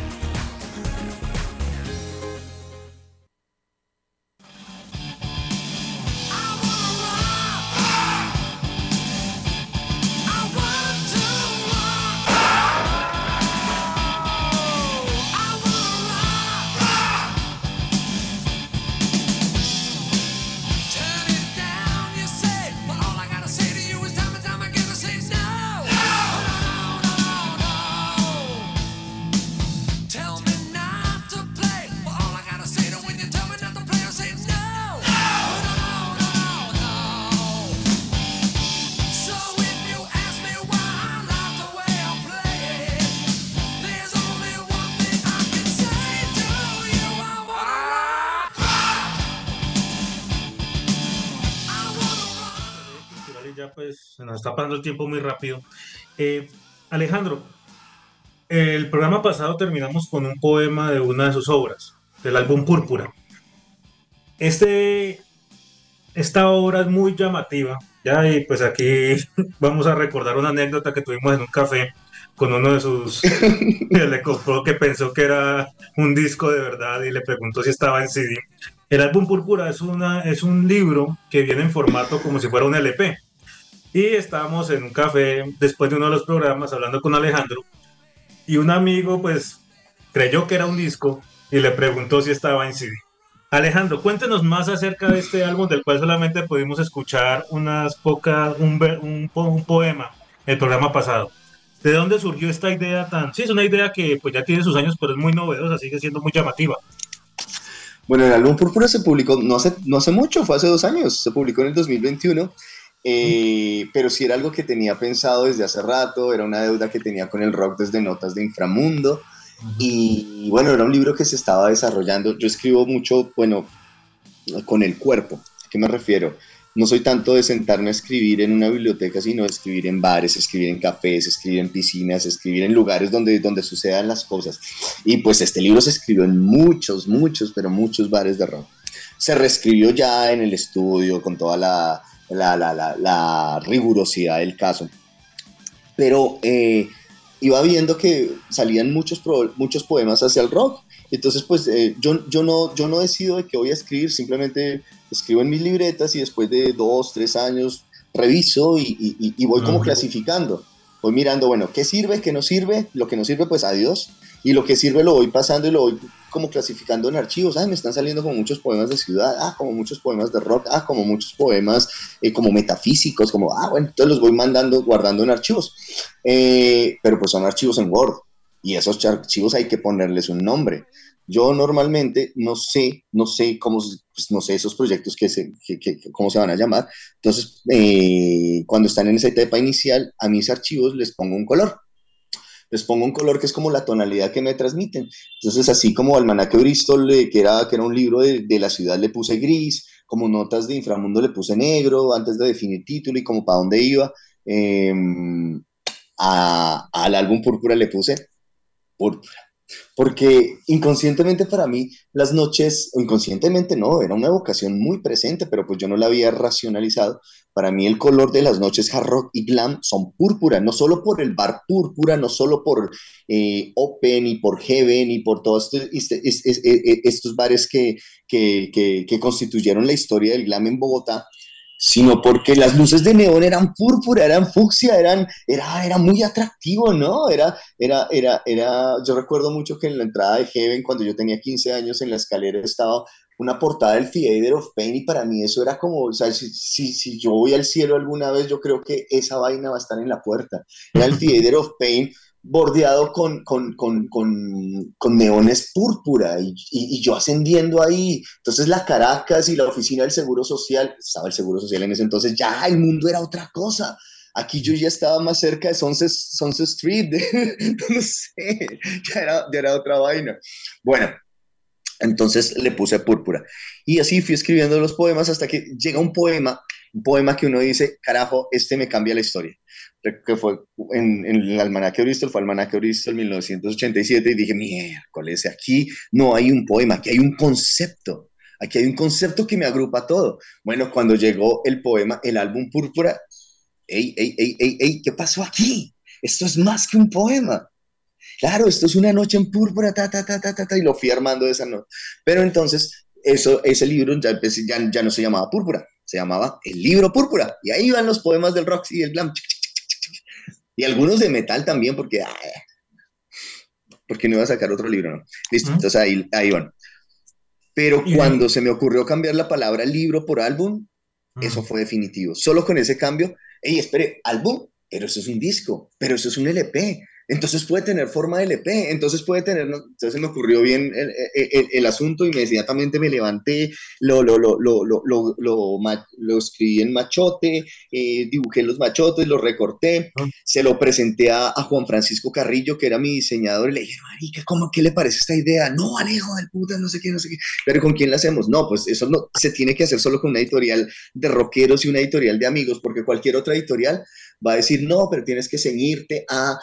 Pues se nos está pasando el tiempo muy rápido. Alejandro, el programa pasado terminamos con un poema de una de sus obras, del álbum Púrpura. Esta obra es muy llamativa, ya, y pues aquí vamos a recordar una anécdota que tuvimos en un café con uno de sus que le compró, que pensó que era un disco de verdad y le preguntó si estaba en CD. El álbum Púrpura es un libro que viene en formato como si fuera un LP. Y estábamos en un café después de uno de los programas hablando con Alejandro y un amigo pues creyó que era un disco y le preguntó si estaba en CD. Alejandro, cuéntenos más acerca de este álbum del cual solamente pudimos escuchar un poema el programa pasado. ¿De dónde surgió esta idea tan...? Sí, es una idea que pues ya tiene sus años, pero es muy novedosa, sigue siendo muy llamativa. Bueno, el álbum Púrpura se publicó no hace mucho, fue hace 2 años, se publicó en el 2021. Pero sí era algo que tenía pensado desde hace rato, era una deuda que tenía con el rock desde Notas de Inframundo y bueno, era un libro que se estaba desarrollando. Yo escribo mucho, bueno, con el cuerpo. ¿A qué me refiero? No soy tanto de sentarme a escribir en una biblioteca, sino de escribir en bares, escribir en cafés, escribir en piscinas, escribir en lugares donde sucedan las cosas. Y pues este libro se escribió en muchos bares de rock. Se reescribió ya en el estudio con toda la rigurosidad del caso, pero iba viendo que salían muchos poemas hacia el rock. Entonces pues yo no decido de qué voy a escribir, simplemente escribo en mis libretas y después de 2, 3 años reviso y voy como clasificando, voy mirando, bueno, qué sirve, qué no sirve, lo que no sirve pues adiós, y lo que sirve lo voy pasando y lo voy como clasificando en archivos. Me están saliendo como muchos poemas de ciudad, como muchos poemas de rock, como muchos poemas como metafísicos, bueno, entonces los voy guardando en archivos, pero pues son archivos en Word, y esos archivos hay que ponerles un nombre. Yo normalmente no sé cómo, pues, no sé esos proyectos cómo se van a llamar. Entonces, cuando están en esa etapa inicial, a mis archivos les pongo un color. Les pongo un color que es como la tonalidad que me transmiten. Entonces, así como Almanaque Bristol, que era un libro de la ciudad, le puse gris, como Notas de Inframundo le puse negro, antes de definir título y como para dónde iba. Eh, al álbum Púrpura le puse púrpura. Porque inconscientemente para mí las noches, o inconscientemente no, era una evocación muy presente, pero pues yo no la había racionalizado. Para mí el color de las noches hard rock y glam son púrpura, no solo por el bar Púrpura, no solo por Open y por Heaven y por todos estos bares que constituyeron la historia del glam en Bogotá, sino porque las luces de neón eran púrpura, eran fucsia, era muy atractivo, ¿no? Yo recuerdo mucho que en la entrada de Heaven, cuando yo tenía 15 años, en la escalera estaba una portada del Theater of Pain, y para mí eso era como, o sea, si yo voy al cielo alguna vez, yo creo que esa vaina va a estar en la puerta. Era el Theater of Pain bordeado con neones púrpura y yo ascendiendo ahí. Entonces la Caracas y la oficina del Seguro Social, estaba el Seguro Social en ese entonces, ya el mundo era otra cosa. Aquí yo ya estaba más cerca de Sunset Street, no sé, ya era otra vaina. Bueno, entonces le puse púrpura. Y así fui escribiendo los poemas hasta que llega un poema que uno dice, carajo, este me cambia la historia. Que fue en el Almanaque Bristol, fue Almanaque Bristol 1987, y dije, miércoles, aquí no hay un poema, aquí hay un concepto. Aquí hay un concepto que me agrupa todo. Bueno, cuando llegó el poema, el álbum Púrpura, ey, ey, ey, ey, ey, ¿qué pasó aquí? Esto es más que un poema. Claro, esto es una noche en púrpura, y lo fui armando de esa noche. Pero entonces, ese libro ya no se llamaba Púrpura, se llamaba El Libro Púrpura. Y ahí van los poemas del rock y el glam. Y algunos de metal también, porque no iba a sacar otro libro, ¿no? Listo, entonces ahí van. Pero cuando se me ocurrió cambiar la palabra libro por álbum, eso fue definitivo. Solo con ese cambio, espere, álbum, pero eso es un disco, pero eso es un LP. Entonces puede tener forma de LP, entonces entonces me ocurrió bien el asunto, y inmediatamente me levanté, lo escribí en machote, dibujé los machotes, los recorté, se lo presenté a Juan Francisco Carrillo, que era mi diseñador, y le dije, marica, ¿qué le parece esta idea? No, Alejo del puta, no sé qué, pero ¿con quién la hacemos? No, pues eso no se tiene que hacer solo con una editorial de rockeros y una editorial de amigos, porque cualquier otra editorial va a decir, no, pero tienes que ceñirte a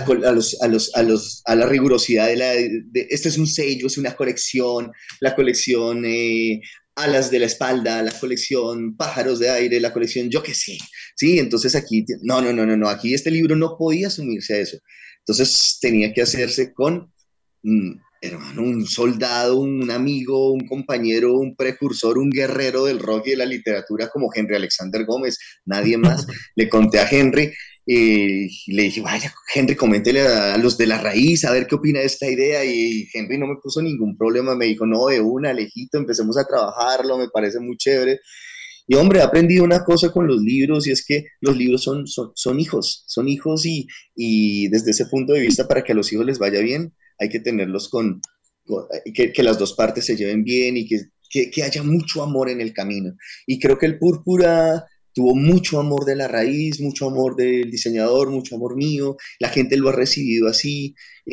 la rigurosidad este es un sello, es una colección, la colección Alas de la Espalda, la colección Pájaros de Aire, la colección yo qué sé, ¿sí? Entonces aquí, no, aquí este libro no podía asumirse a eso. Entonces tenía que hacerse con hermano, un soldado, un amigo, un compañero, un precursor, un guerrero del rock y de la literatura como Henry Alexander Gómez, nadie más. Le conté a Henry y le dije, vaya, Henry, coméntele a los de La Raíz, a ver qué opina de esta idea. Y Henry no me puso ningún problema, me dijo, no, de una, Alejito, empecemos a trabajarlo, me parece muy chévere. Y hombre, he aprendido una cosa con los libros, y es que los libros son hijos, y desde ese punto de vista, para que a los hijos les vaya bien, hay que tenerlos que las dos partes se lleven bien, y que haya mucho amor en el camino. Y creo que el Púrpura tuvo mucho amor de La Raíz, mucho amor del diseñador, mucho amor mío, la gente lo ha recibido así,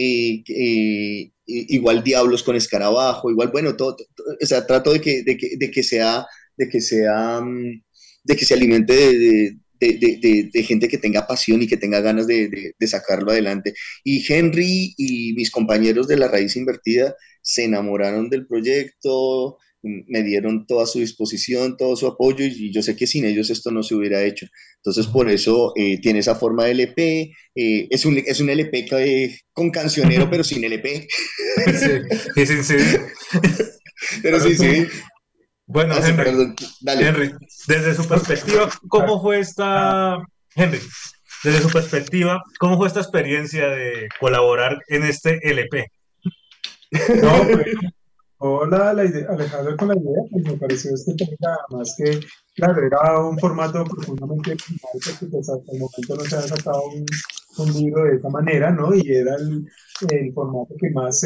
igual Diablos con Escarabajo, igual, bueno, o sea, trato de que se alimente de gente que tenga pasión y que tenga ganas de sacarlo adelante. Y Henry y mis compañeros de La Raíz Invertida se enamoraron del proyecto, me dieron toda su disposición, todo su apoyo, y yo sé que sin ellos esto no se hubiera hecho. Entonces, por eso tiene esa forma de LP, es un LP con cancionero, pero sin LP. Sí. Pero sí. Bueno, Henry, perdón, dale. Henry, desde su perspectiva, ¿cómo fue esta experiencia de colaborar en este LP? No, pues, hola, la idea, Alejandro, con la idea, pues me pareció tema, más que, claro, era un formato profundamente original, porque pues hasta el momento no se había sacado un libro de esa manera, ¿no? Y era el formato que más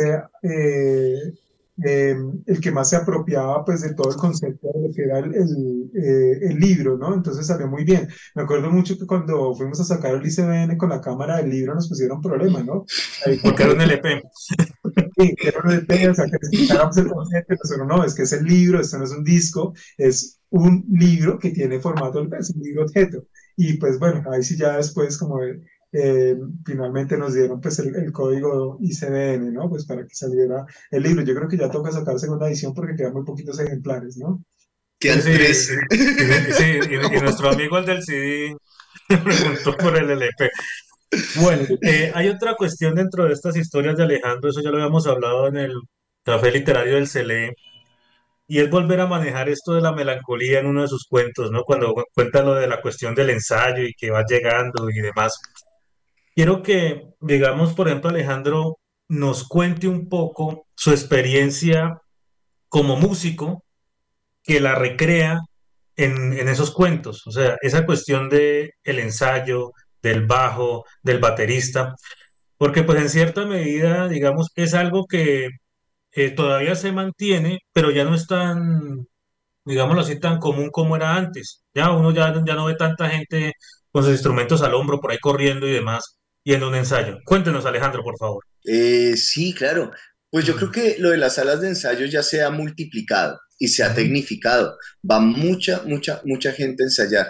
eh, el que más se apropiaba pues de todo el concepto de lo que era el libro, ¿no? Entonces salió muy bien. Me acuerdo mucho que cuando fuimos a sacar el ICBN con la cámara del libro nos pusieron problema, ¿no? Ahí Porque era un porque LP. sí, que era un LP, o sea, que explicáramos el concepto, pero no, es que es el libro, esto no es un disco, es un libro que tiene formato LP, es un libro objeto. Y pues bueno, ahí sí ya después como finalmente nos dieron pues el código ICBN, ¿no? Pues para que saliera el libro. Yo creo que ya toca sacar segunda edición porque quedan muy poquitos ejemplares, ¿no? Sí, Quedan sí, tres. sí, y nuestro amigo el del CD preguntó por el LP. Bueno, hay otra cuestión dentro de estas historias de Alejandro, eso ya lo habíamos hablado en el Café Literario del CELE, y es volver a manejar esto de la melancolía en uno de sus cuentos, ¿no? Cuando cuenta lo de la cuestión del ensayo y que va llegando y demás. Quiero que, digamos, por ejemplo, Alejandro nos cuente un poco su experiencia como músico que la recrea en esos cuentos. O sea, esa cuestión de el ensayo, del bajo, del baterista, porque pues en cierta medida, digamos, es algo que todavía se mantiene, pero ya no es tan, digámoslo así, tan común como era antes. Ya uno ya no ve tanta gente con sus instrumentos al hombro por ahí corriendo y demás, yendo a un ensayo. Cuéntenos, Alejandro, por favor. Sí, claro. Pues yo creo Mm, que lo de las salas de ensayo ya se ha multiplicado y se ha ujú, tecnificado. Va mucha gente a ensayar.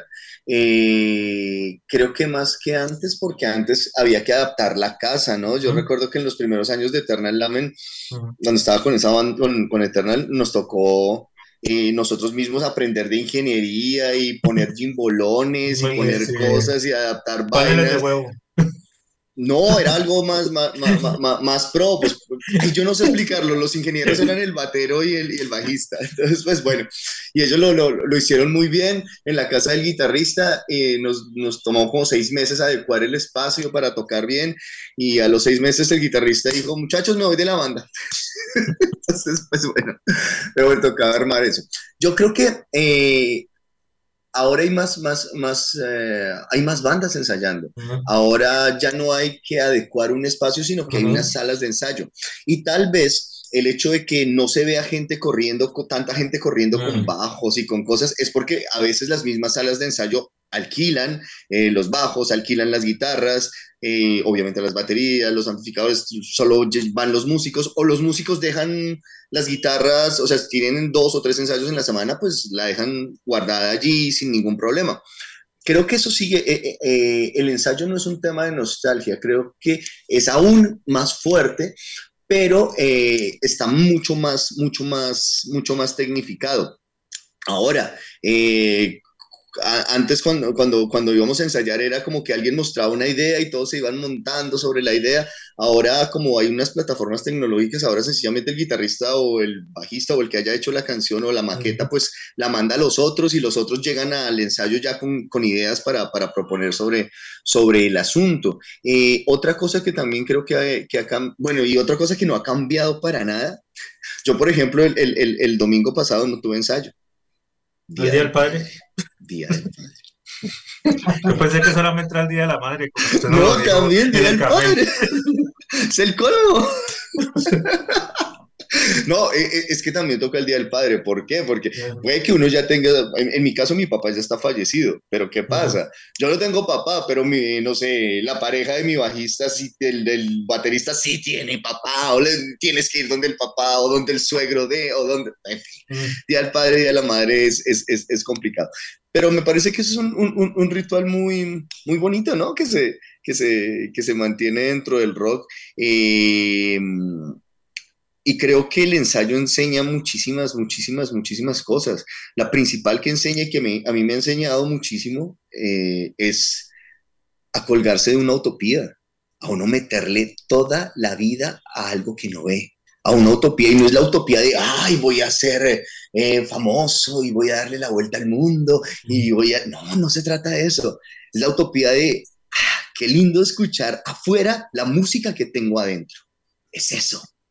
Creo que más que antes, porque antes había que adaptar la casa, ¿no? Yo ujú, recuerdo que en los primeros años de Eternal Lamen, ujú. cuando estaba con esa banda, con Eternal, nos tocó nosotros mismos aprender de ingeniería y poner gimbolones y poner Sí, cosas y adaptar paneles de vainas. huevo. No, era algo más pro, pues ay, yo no sé explicarlo, los ingenieros eran el batero y el bajista, entonces pues bueno, y ellos lo hicieron muy bien en la casa del guitarrista, nos tomó como 6 meses adecuar el espacio para tocar bien, y a los 6 meses el guitarrista dijo, muchachos, me voy de la banda, entonces pues bueno, me tocaba armar eso. Yo creo que ahora hay más bandas ensayando. Ujú, Ahora ya no hay que adecuar un espacio, sino que hay unas ujú, salas de ensayo. Y tal vez el hecho de que no se vea gente corriendo, tanta gente corriendo con ujú. bajos y con cosas, es porque a veces las mismas salas de ensayo alquilan los bajos, alquilan las guitarras, obviamente las baterías, los amplificadores, solo van los músicos o los músicos dejan las guitarras, o sea, si tienen 2 o 3 ensayos en la semana, pues la dejan guardada allí sin ningún problema. Creo que eso sigue, el ensayo no es un tema de nostalgia, creo que es aún más fuerte, pero está mucho más tecnificado. Ahora, antes cuando íbamos a ensayar era como que alguien mostraba una idea y todos se iban montando sobre la idea. Ahora como hay unas plataformas tecnológicas, ahora sencillamente el guitarrista o el bajista o el que haya hecho la canción o la maqueta, pues la manda a los otros y los otros llegan al ensayo ya con ideas para proponer sobre el asunto. Otra cosa que también creo que acá, bueno, y otra cosa que no ha cambiado para nada. Yo, por ejemplo, el domingo pasado no tuve ensayo. El Día Día del del Padre. Padre. Día del Yo pensé que solamente era el Día de la Madre, como usted nos lo No, dijo también en Día el del café. Padre. Es el colmo. No, es que también toca el Día del Padre. ¿Por qué? Porque puede que uno ya tenga, en mi caso mi papá ya está fallecido, pero ¿qué Ujú. pasa? Yo no tengo papá, pero no sé, la pareja de mi bajista, sí, del baterista sí tiene papá, o tienes que ir donde el papá, o donde el suegro o donde, en fin, Mm. Día del Padre, Día de la Madre es complicado. Pero me parece que eso es un ritual muy bonito, ¿no? Que se mantiene dentro del rock. Eh, y creo que el ensayo enseña muchísimas cosas. La principal que enseña y que a mí me ha enseñado muchísimo es a colgarse de una utopía, a uno meterle toda la vida a algo que no ve, a una utopía. Y no es la utopía de, ay, voy a ser famoso y voy a darle la vuelta al mundo y voy a... No, no se trata de eso. Es la utopía de, qué lindo escuchar afuera la música que tengo adentro. Es eso.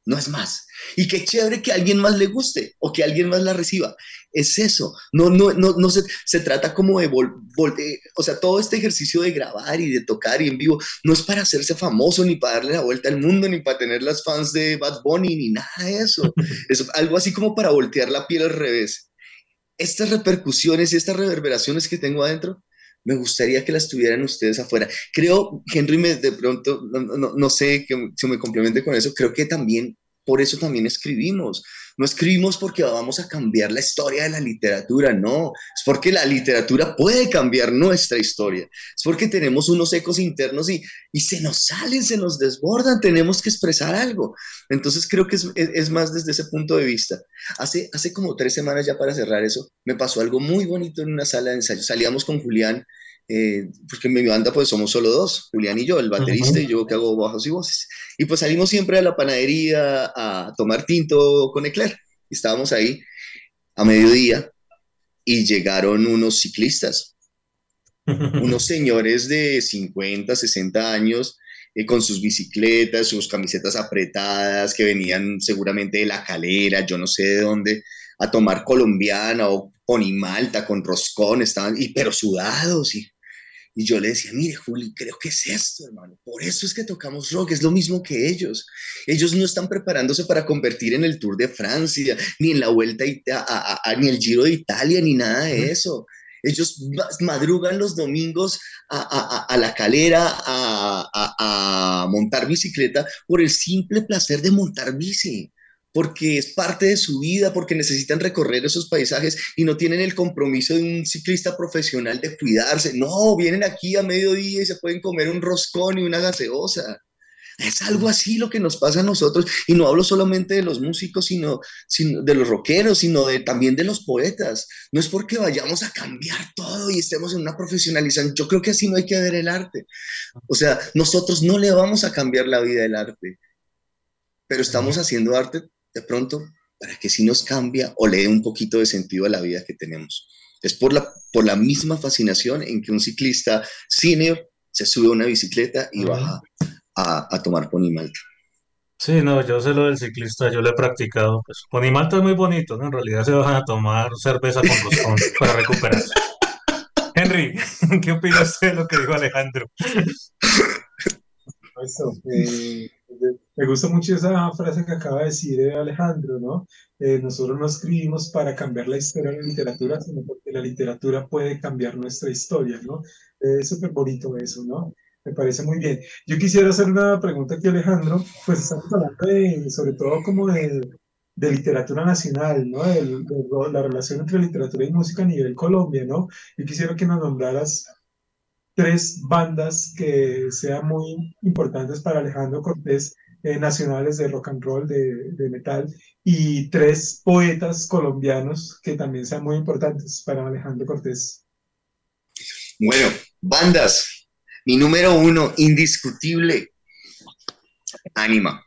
no es más. Y qué chévere que a alguien más le guste o que alguien más la reciba. Es eso. No se trata como de o sea, todo este ejercicio de grabar y de tocar y en vivo no es para hacerse famoso, ni para darle la vuelta al mundo, ni para tener las fans de Bad Bunny, ni nada de eso. Es algo así como para voltear la piel al revés. Estas repercusiones y estas reverberaciones que tengo adentro, me gustaría que las tuvieran ustedes afuera. Creo, Henry, de pronto, no sé que, si me complemente con eso, creo que también, por eso también escribimos. No escribimos porque vamos a cambiar la historia de la literatura, no. Es porque la literatura puede cambiar nuestra historia. Es porque tenemos unos ecos internos y se nos salen, se nos desbordan, tenemos que expresar algo. Entonces creo que es más desde ese punto de vista. Hace como 3 semanas ya para cerrar eso, me pasó algo muy bonito en una sala de ensayo. Salíamos con Julián, porque en mi banda pues somos solo dos, Julián y yo, el baterista y yo que hago bajos y voces. Y pues salimos siempre a la panadería a tomar tinto con Eclair. Y estábamos ahí a mediodía y llegaron unos ciclistas, unos señores de 50, 60 años, con sus bicicletas, sus camisetas apretadas, que venían seguramente de La Calera, yo no sé de dónde, a tomar colombiana o ponimalta con roscón, estaban, pero sudados. Y yo le decía, mire, Juli, creo que es esto, hermano. Por eso es que tocamos rock, es lo mismo que ellos. Ellos no están preparándose para convertir en el Tour de Francia, ni en la Vuelta, ni el Giro de Italia, ni nada de eso. Ellos madrugan los domingos a La Calera a montar bicicleta por el simple placer de montar bici, porque es parte de su vida, porque necesitan recorrer esos paisajes y no tienen el compromiso de un ciclista profesional de cuidarse. No, vienen aquí a mediodía y se pueden comer un roscón y una gaseosa. Es algo así lo que nos pasa a nosotros. Y no hablo solamente de los músicos, sino de los rockeros, también de los poetas. No es porque vayamos a cambiar todo y estemos en una profesionalización. Yo creo que así no hay que ver el arte. O sea, nosotros no le vamos a cambiar la vida del arte, pero estamos haciendo arte de pronto para que sí nos cambia o le dé un poquito de sentido a la vida que tenemos. Es por la misma fascinación en que un ciclista senior se sube a una bicicleta y baja a tomar ponimalta. Sí, no, yo sé lo del ciclista, yo lo he practicado. Pues, Ponimalta es muy bonito, ¿no? En realidad se bajan a tomar cerveza con roscón para recuperarse. Henry, ¿qué opina usted de lo que dijo Alejandro? Eso, me gusta mucho esa frase que acaba de decir Alejandro, ¿no? Nosotros no escribimos para cambiar la historia de la literatura, sino porque la literatura puede cambiar nuestra historia, ¿no? Es súper bonito eso, ¿no? Me parece muy bien. Yo quisiera hacer una pregunta aquí, Alejandro. Pues estamos hablando sobre todo como de literatura nacional, ¿no? La relación entre literatura y música a nivel Colombia, ¿no? Yo quisiera que nos nombraras 3 bandas que sean muy importantes para Alejandro Cortés, nacionales de rock and roll, de metal, y 3 poetas colombianos que también sean muy importantes para Alejandro Cortés. Bueno, bandas. Mi número 1, indiscutible, Anima.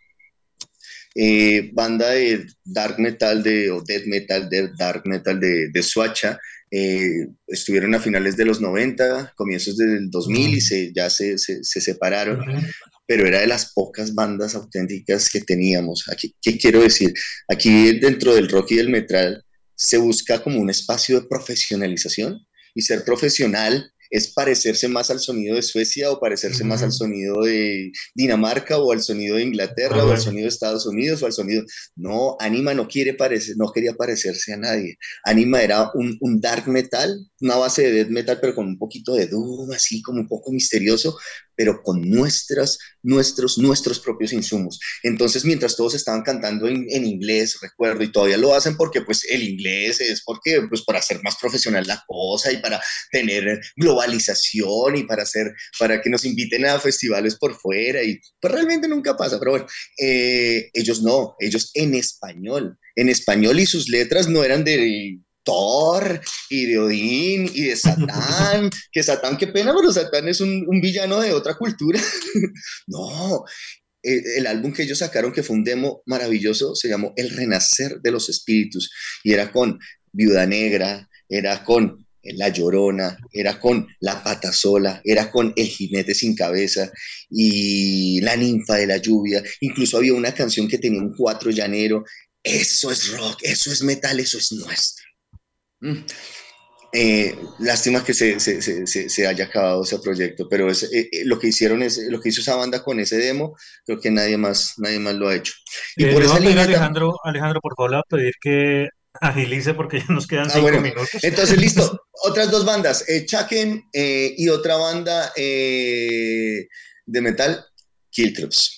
Banda de dark metal o death metal, de dark metal de Soacha. Estuvieron a finales de los 90, comienzos del 2000 y ya se separaron, pero era de las pocas bandas auténticas que teníamos. Aquí, ¿qué quiero decir? Aquí dentro del rock y del metal se busca como un espacio de profesionalización, y ser profesional es parecerse más al sonido de Suecia o parecerse más al sonido de Dinamarca o al sonido de Inglaterra o al sonido de Estados Unidos o al sonido... No, Anima no quería parecerse a nadie. Anima era un dark metal, una base de death metal, pero con un poquito de doom, así como un poco misterioso, pero con nuestros propios insumos. Entonces, mientras todos estaban cantando en inglés, recuerdo, y todavía lo hacen porque pues el inglés es porque pues para hacer más profesional la cosa y para tener globalización y para que nos inviten a festivales por fuera, y pues realmente nunca pasa, pero bueno, ellos no, ellos en español, y sus letras no eran de Thor y de Odín y de Satán, que Satán, qué pena, pero Satán es un villano de otra cultura. No, el álbum que ellos sacaron, que fue un demo maravilloso, se llamó El Renacer de los Espíritus, y era con Viuda Negra, era con La Llorona, era con La Pata Sola, era con El Jinete Sin Cabeza y La Ninfa de la Lluvia. Incluso había una canción que tenía un cuatro llanero. Eso es rock, eso es metal, eso es nuestro. Mm. Lástima que se haya acabado ese proyecto, pero lo que hicieron lo que hizo esa banda con ese demo, creo que nadie más lo ha hecho. Y por Le voy esa a pedir a línea Alejandro, por favor, le voy a pedir que agilice porque ya nos quedan ah, cinco bueno, minutos. entonces listo. Otras dos bandas, Chaken y otra banda de metal, Killcrops.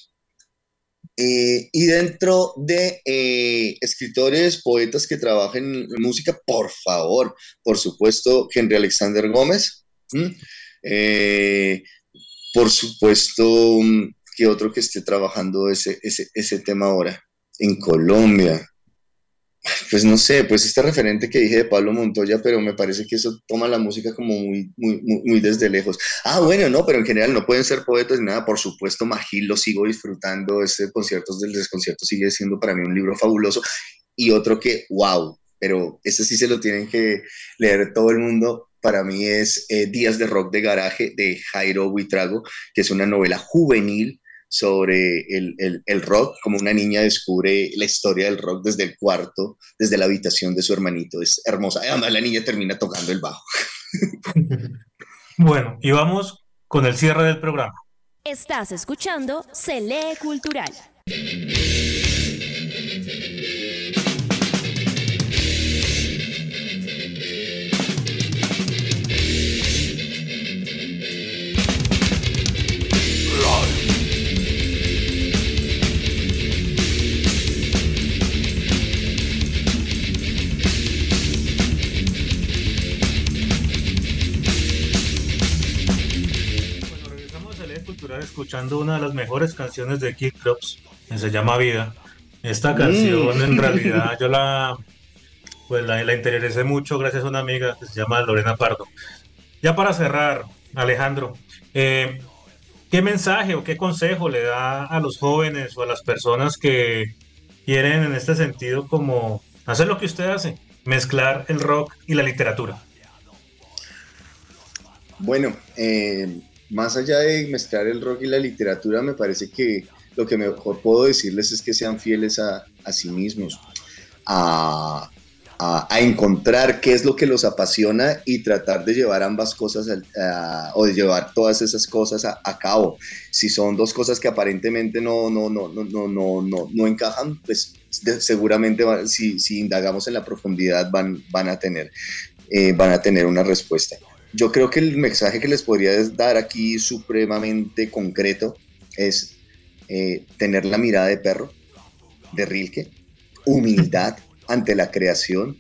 Y dentro de escritores, poetas que trabajan en música, por favor, por supuesto, Henry Alexander Gómez. ¿Mm? Eh, por supuesto, que otro que esté trabajando ese tema ahora en Colombia. Pues no sé, pues este referente que dije de Pablo Montoya, pero me parece que eso toma la música como muy desde lejos. Ah, bueno, no, pero en general no pueden ser poetas ni nada. Por supuesto, Magil lo sigo disfrutando. Este Conciertos del Desconcierto sigue siendo para mí un libro fabuloso. Y otro que, wow, pero ese sí se lo tienen que leer todo el mundo. Para mí es Días de Rock de Garaje de Jairo Buitrago, que es una novela juvenil sobre el rock, como una niña descubre la historia del rock desde el cuarto, desde la habitación de su hermanito. Es hermosa. Además, la niña termina tocando el bajo. Bueno, y vamos con el cierre del programa. Estás escuchando Se Lee Cultural. Escuchando una de las mejores canciones de Killcrops, que se llama Vida. Esta canción en realidad yo la interioricé mucho gracias a una amiga que se llama Lorena Pardo. Ya para cerrar, Alejandro, ¿qué mensaje o qué consejo le da a los jóvenes o a las personas que quieren en este sentido como hacer lo que usted hace, mezclar el rock y la literatura? Bueno, más allá de mezclar el rock y la literatura, me parece que lo que mejor puedo decirles es que sean fieles a sí mismos, a encontrar qué es lo que los apasiona y tratar de llevar ambas cosas o de llevar todas esas cosas a cabo. Si son dos cosas que aparentemente no encajan, pues seguramente si indagamos en la profundidad van a tener una respuesta. Yo creo que el mensaje que les podría dar aquí supremamente concreto es tener la mirada de perro, de Rilke, humildad ante la creación,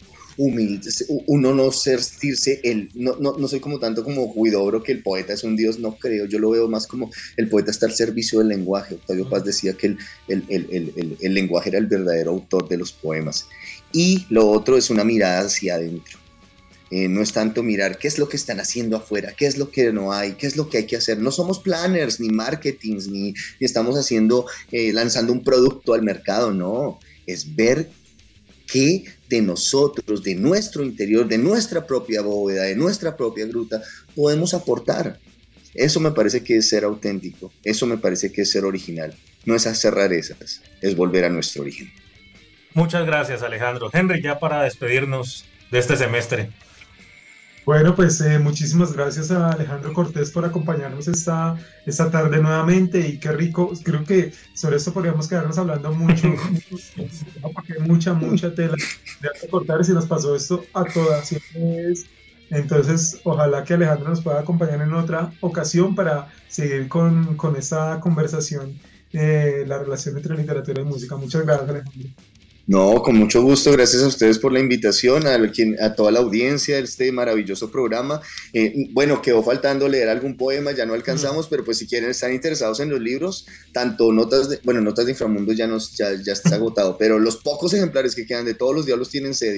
uno no sentirse, no soy como tanto como Huidobro que el poeta es un dios, no creo, yo lo veo más como el poeta está al servicio del lenguaje. Octavio Paz decía que el lenguaje era el verdadero autor de los poemas. Y lo otro es una mirada hacia adentro. No es tanto mirar qué es lo que están haciendo afuera, qué es lo que no hay, qué es lo que hay que hacer. No somos planners, ni marketings, ni estamos lanzando un producto al mercado, no. Es ver qué de nosotros, de nuestro interior, de nuestra propia bóveda, de nuestra propia gruta, podemos aportar. Eso me parece que es ser auténtico, eso me parece que es ser original. No es hacer rarezas, es volver a nuestro origen. Muchas gracias, Alejandro. Henry, ya para despedirnos de este semestre. Bueno, pues muchísimas gracias a Alejandro Cortés por acompañarnos esta tarde nuevamente y qué rico, creo que sobre esto podríamos quedarnos hablando mucho, porque hay mucha tela de cortar, si nos pasó esto a todas. Entonces, ojalá que Alejandro nos pueda acompañar en otra ocasión para seguir con esta conversación, la relación entre literatura y música. Muchas gracias, Alejandro. No, con mucho gusto, gracias a ustedes por la invitación, a toda la audiencia de este maravilloso programa. Bueno, quedó faltando leer algún poema, ya no alcanzamos, pero pues si quieren, están interesados en los libros, tanto Notas de Inframundo ya está agotado, pero los pocos ejemplares que quedan de Todos los Diablos Tienen Sed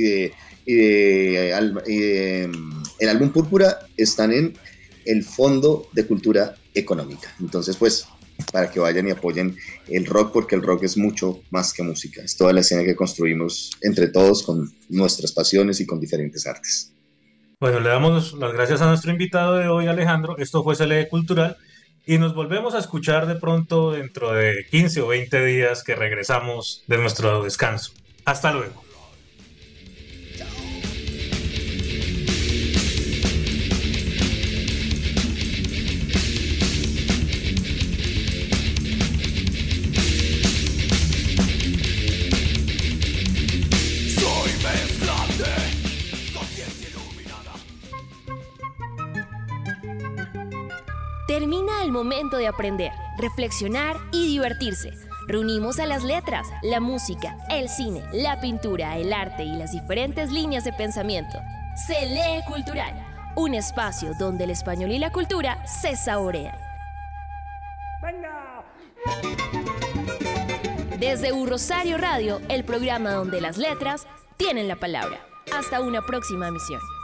el álbum Púrpura están en el Fondo de Cultura Económica. Entonces, pues, para que vayan y apoyen el rock, porque el rock es mucho más que música, es toda la escena que construimos entre todos con nuestras pasiones y con diferentes artes. Bueno, le damos las gracias a nuestro invitado de hoy, Alejandro. Esto fue CLE Cultural y nos volvemos a escuchar de pronto dentro de 15 o 20 días que regresamos de nuestro descanso. Hasta luego. Termina el momento de aprender, reflexionar y divertirse. Reunimos a las letras, la música, el cine, la pintura, el arte y las diferentes líneas de pensamiento. CLE Cultural, un espacio donde el español y la cultura se saborean. ¡Venga! Desde U Rosario Radio, el programa donde las letras tienen la palabra. Hasta una próxima emisión.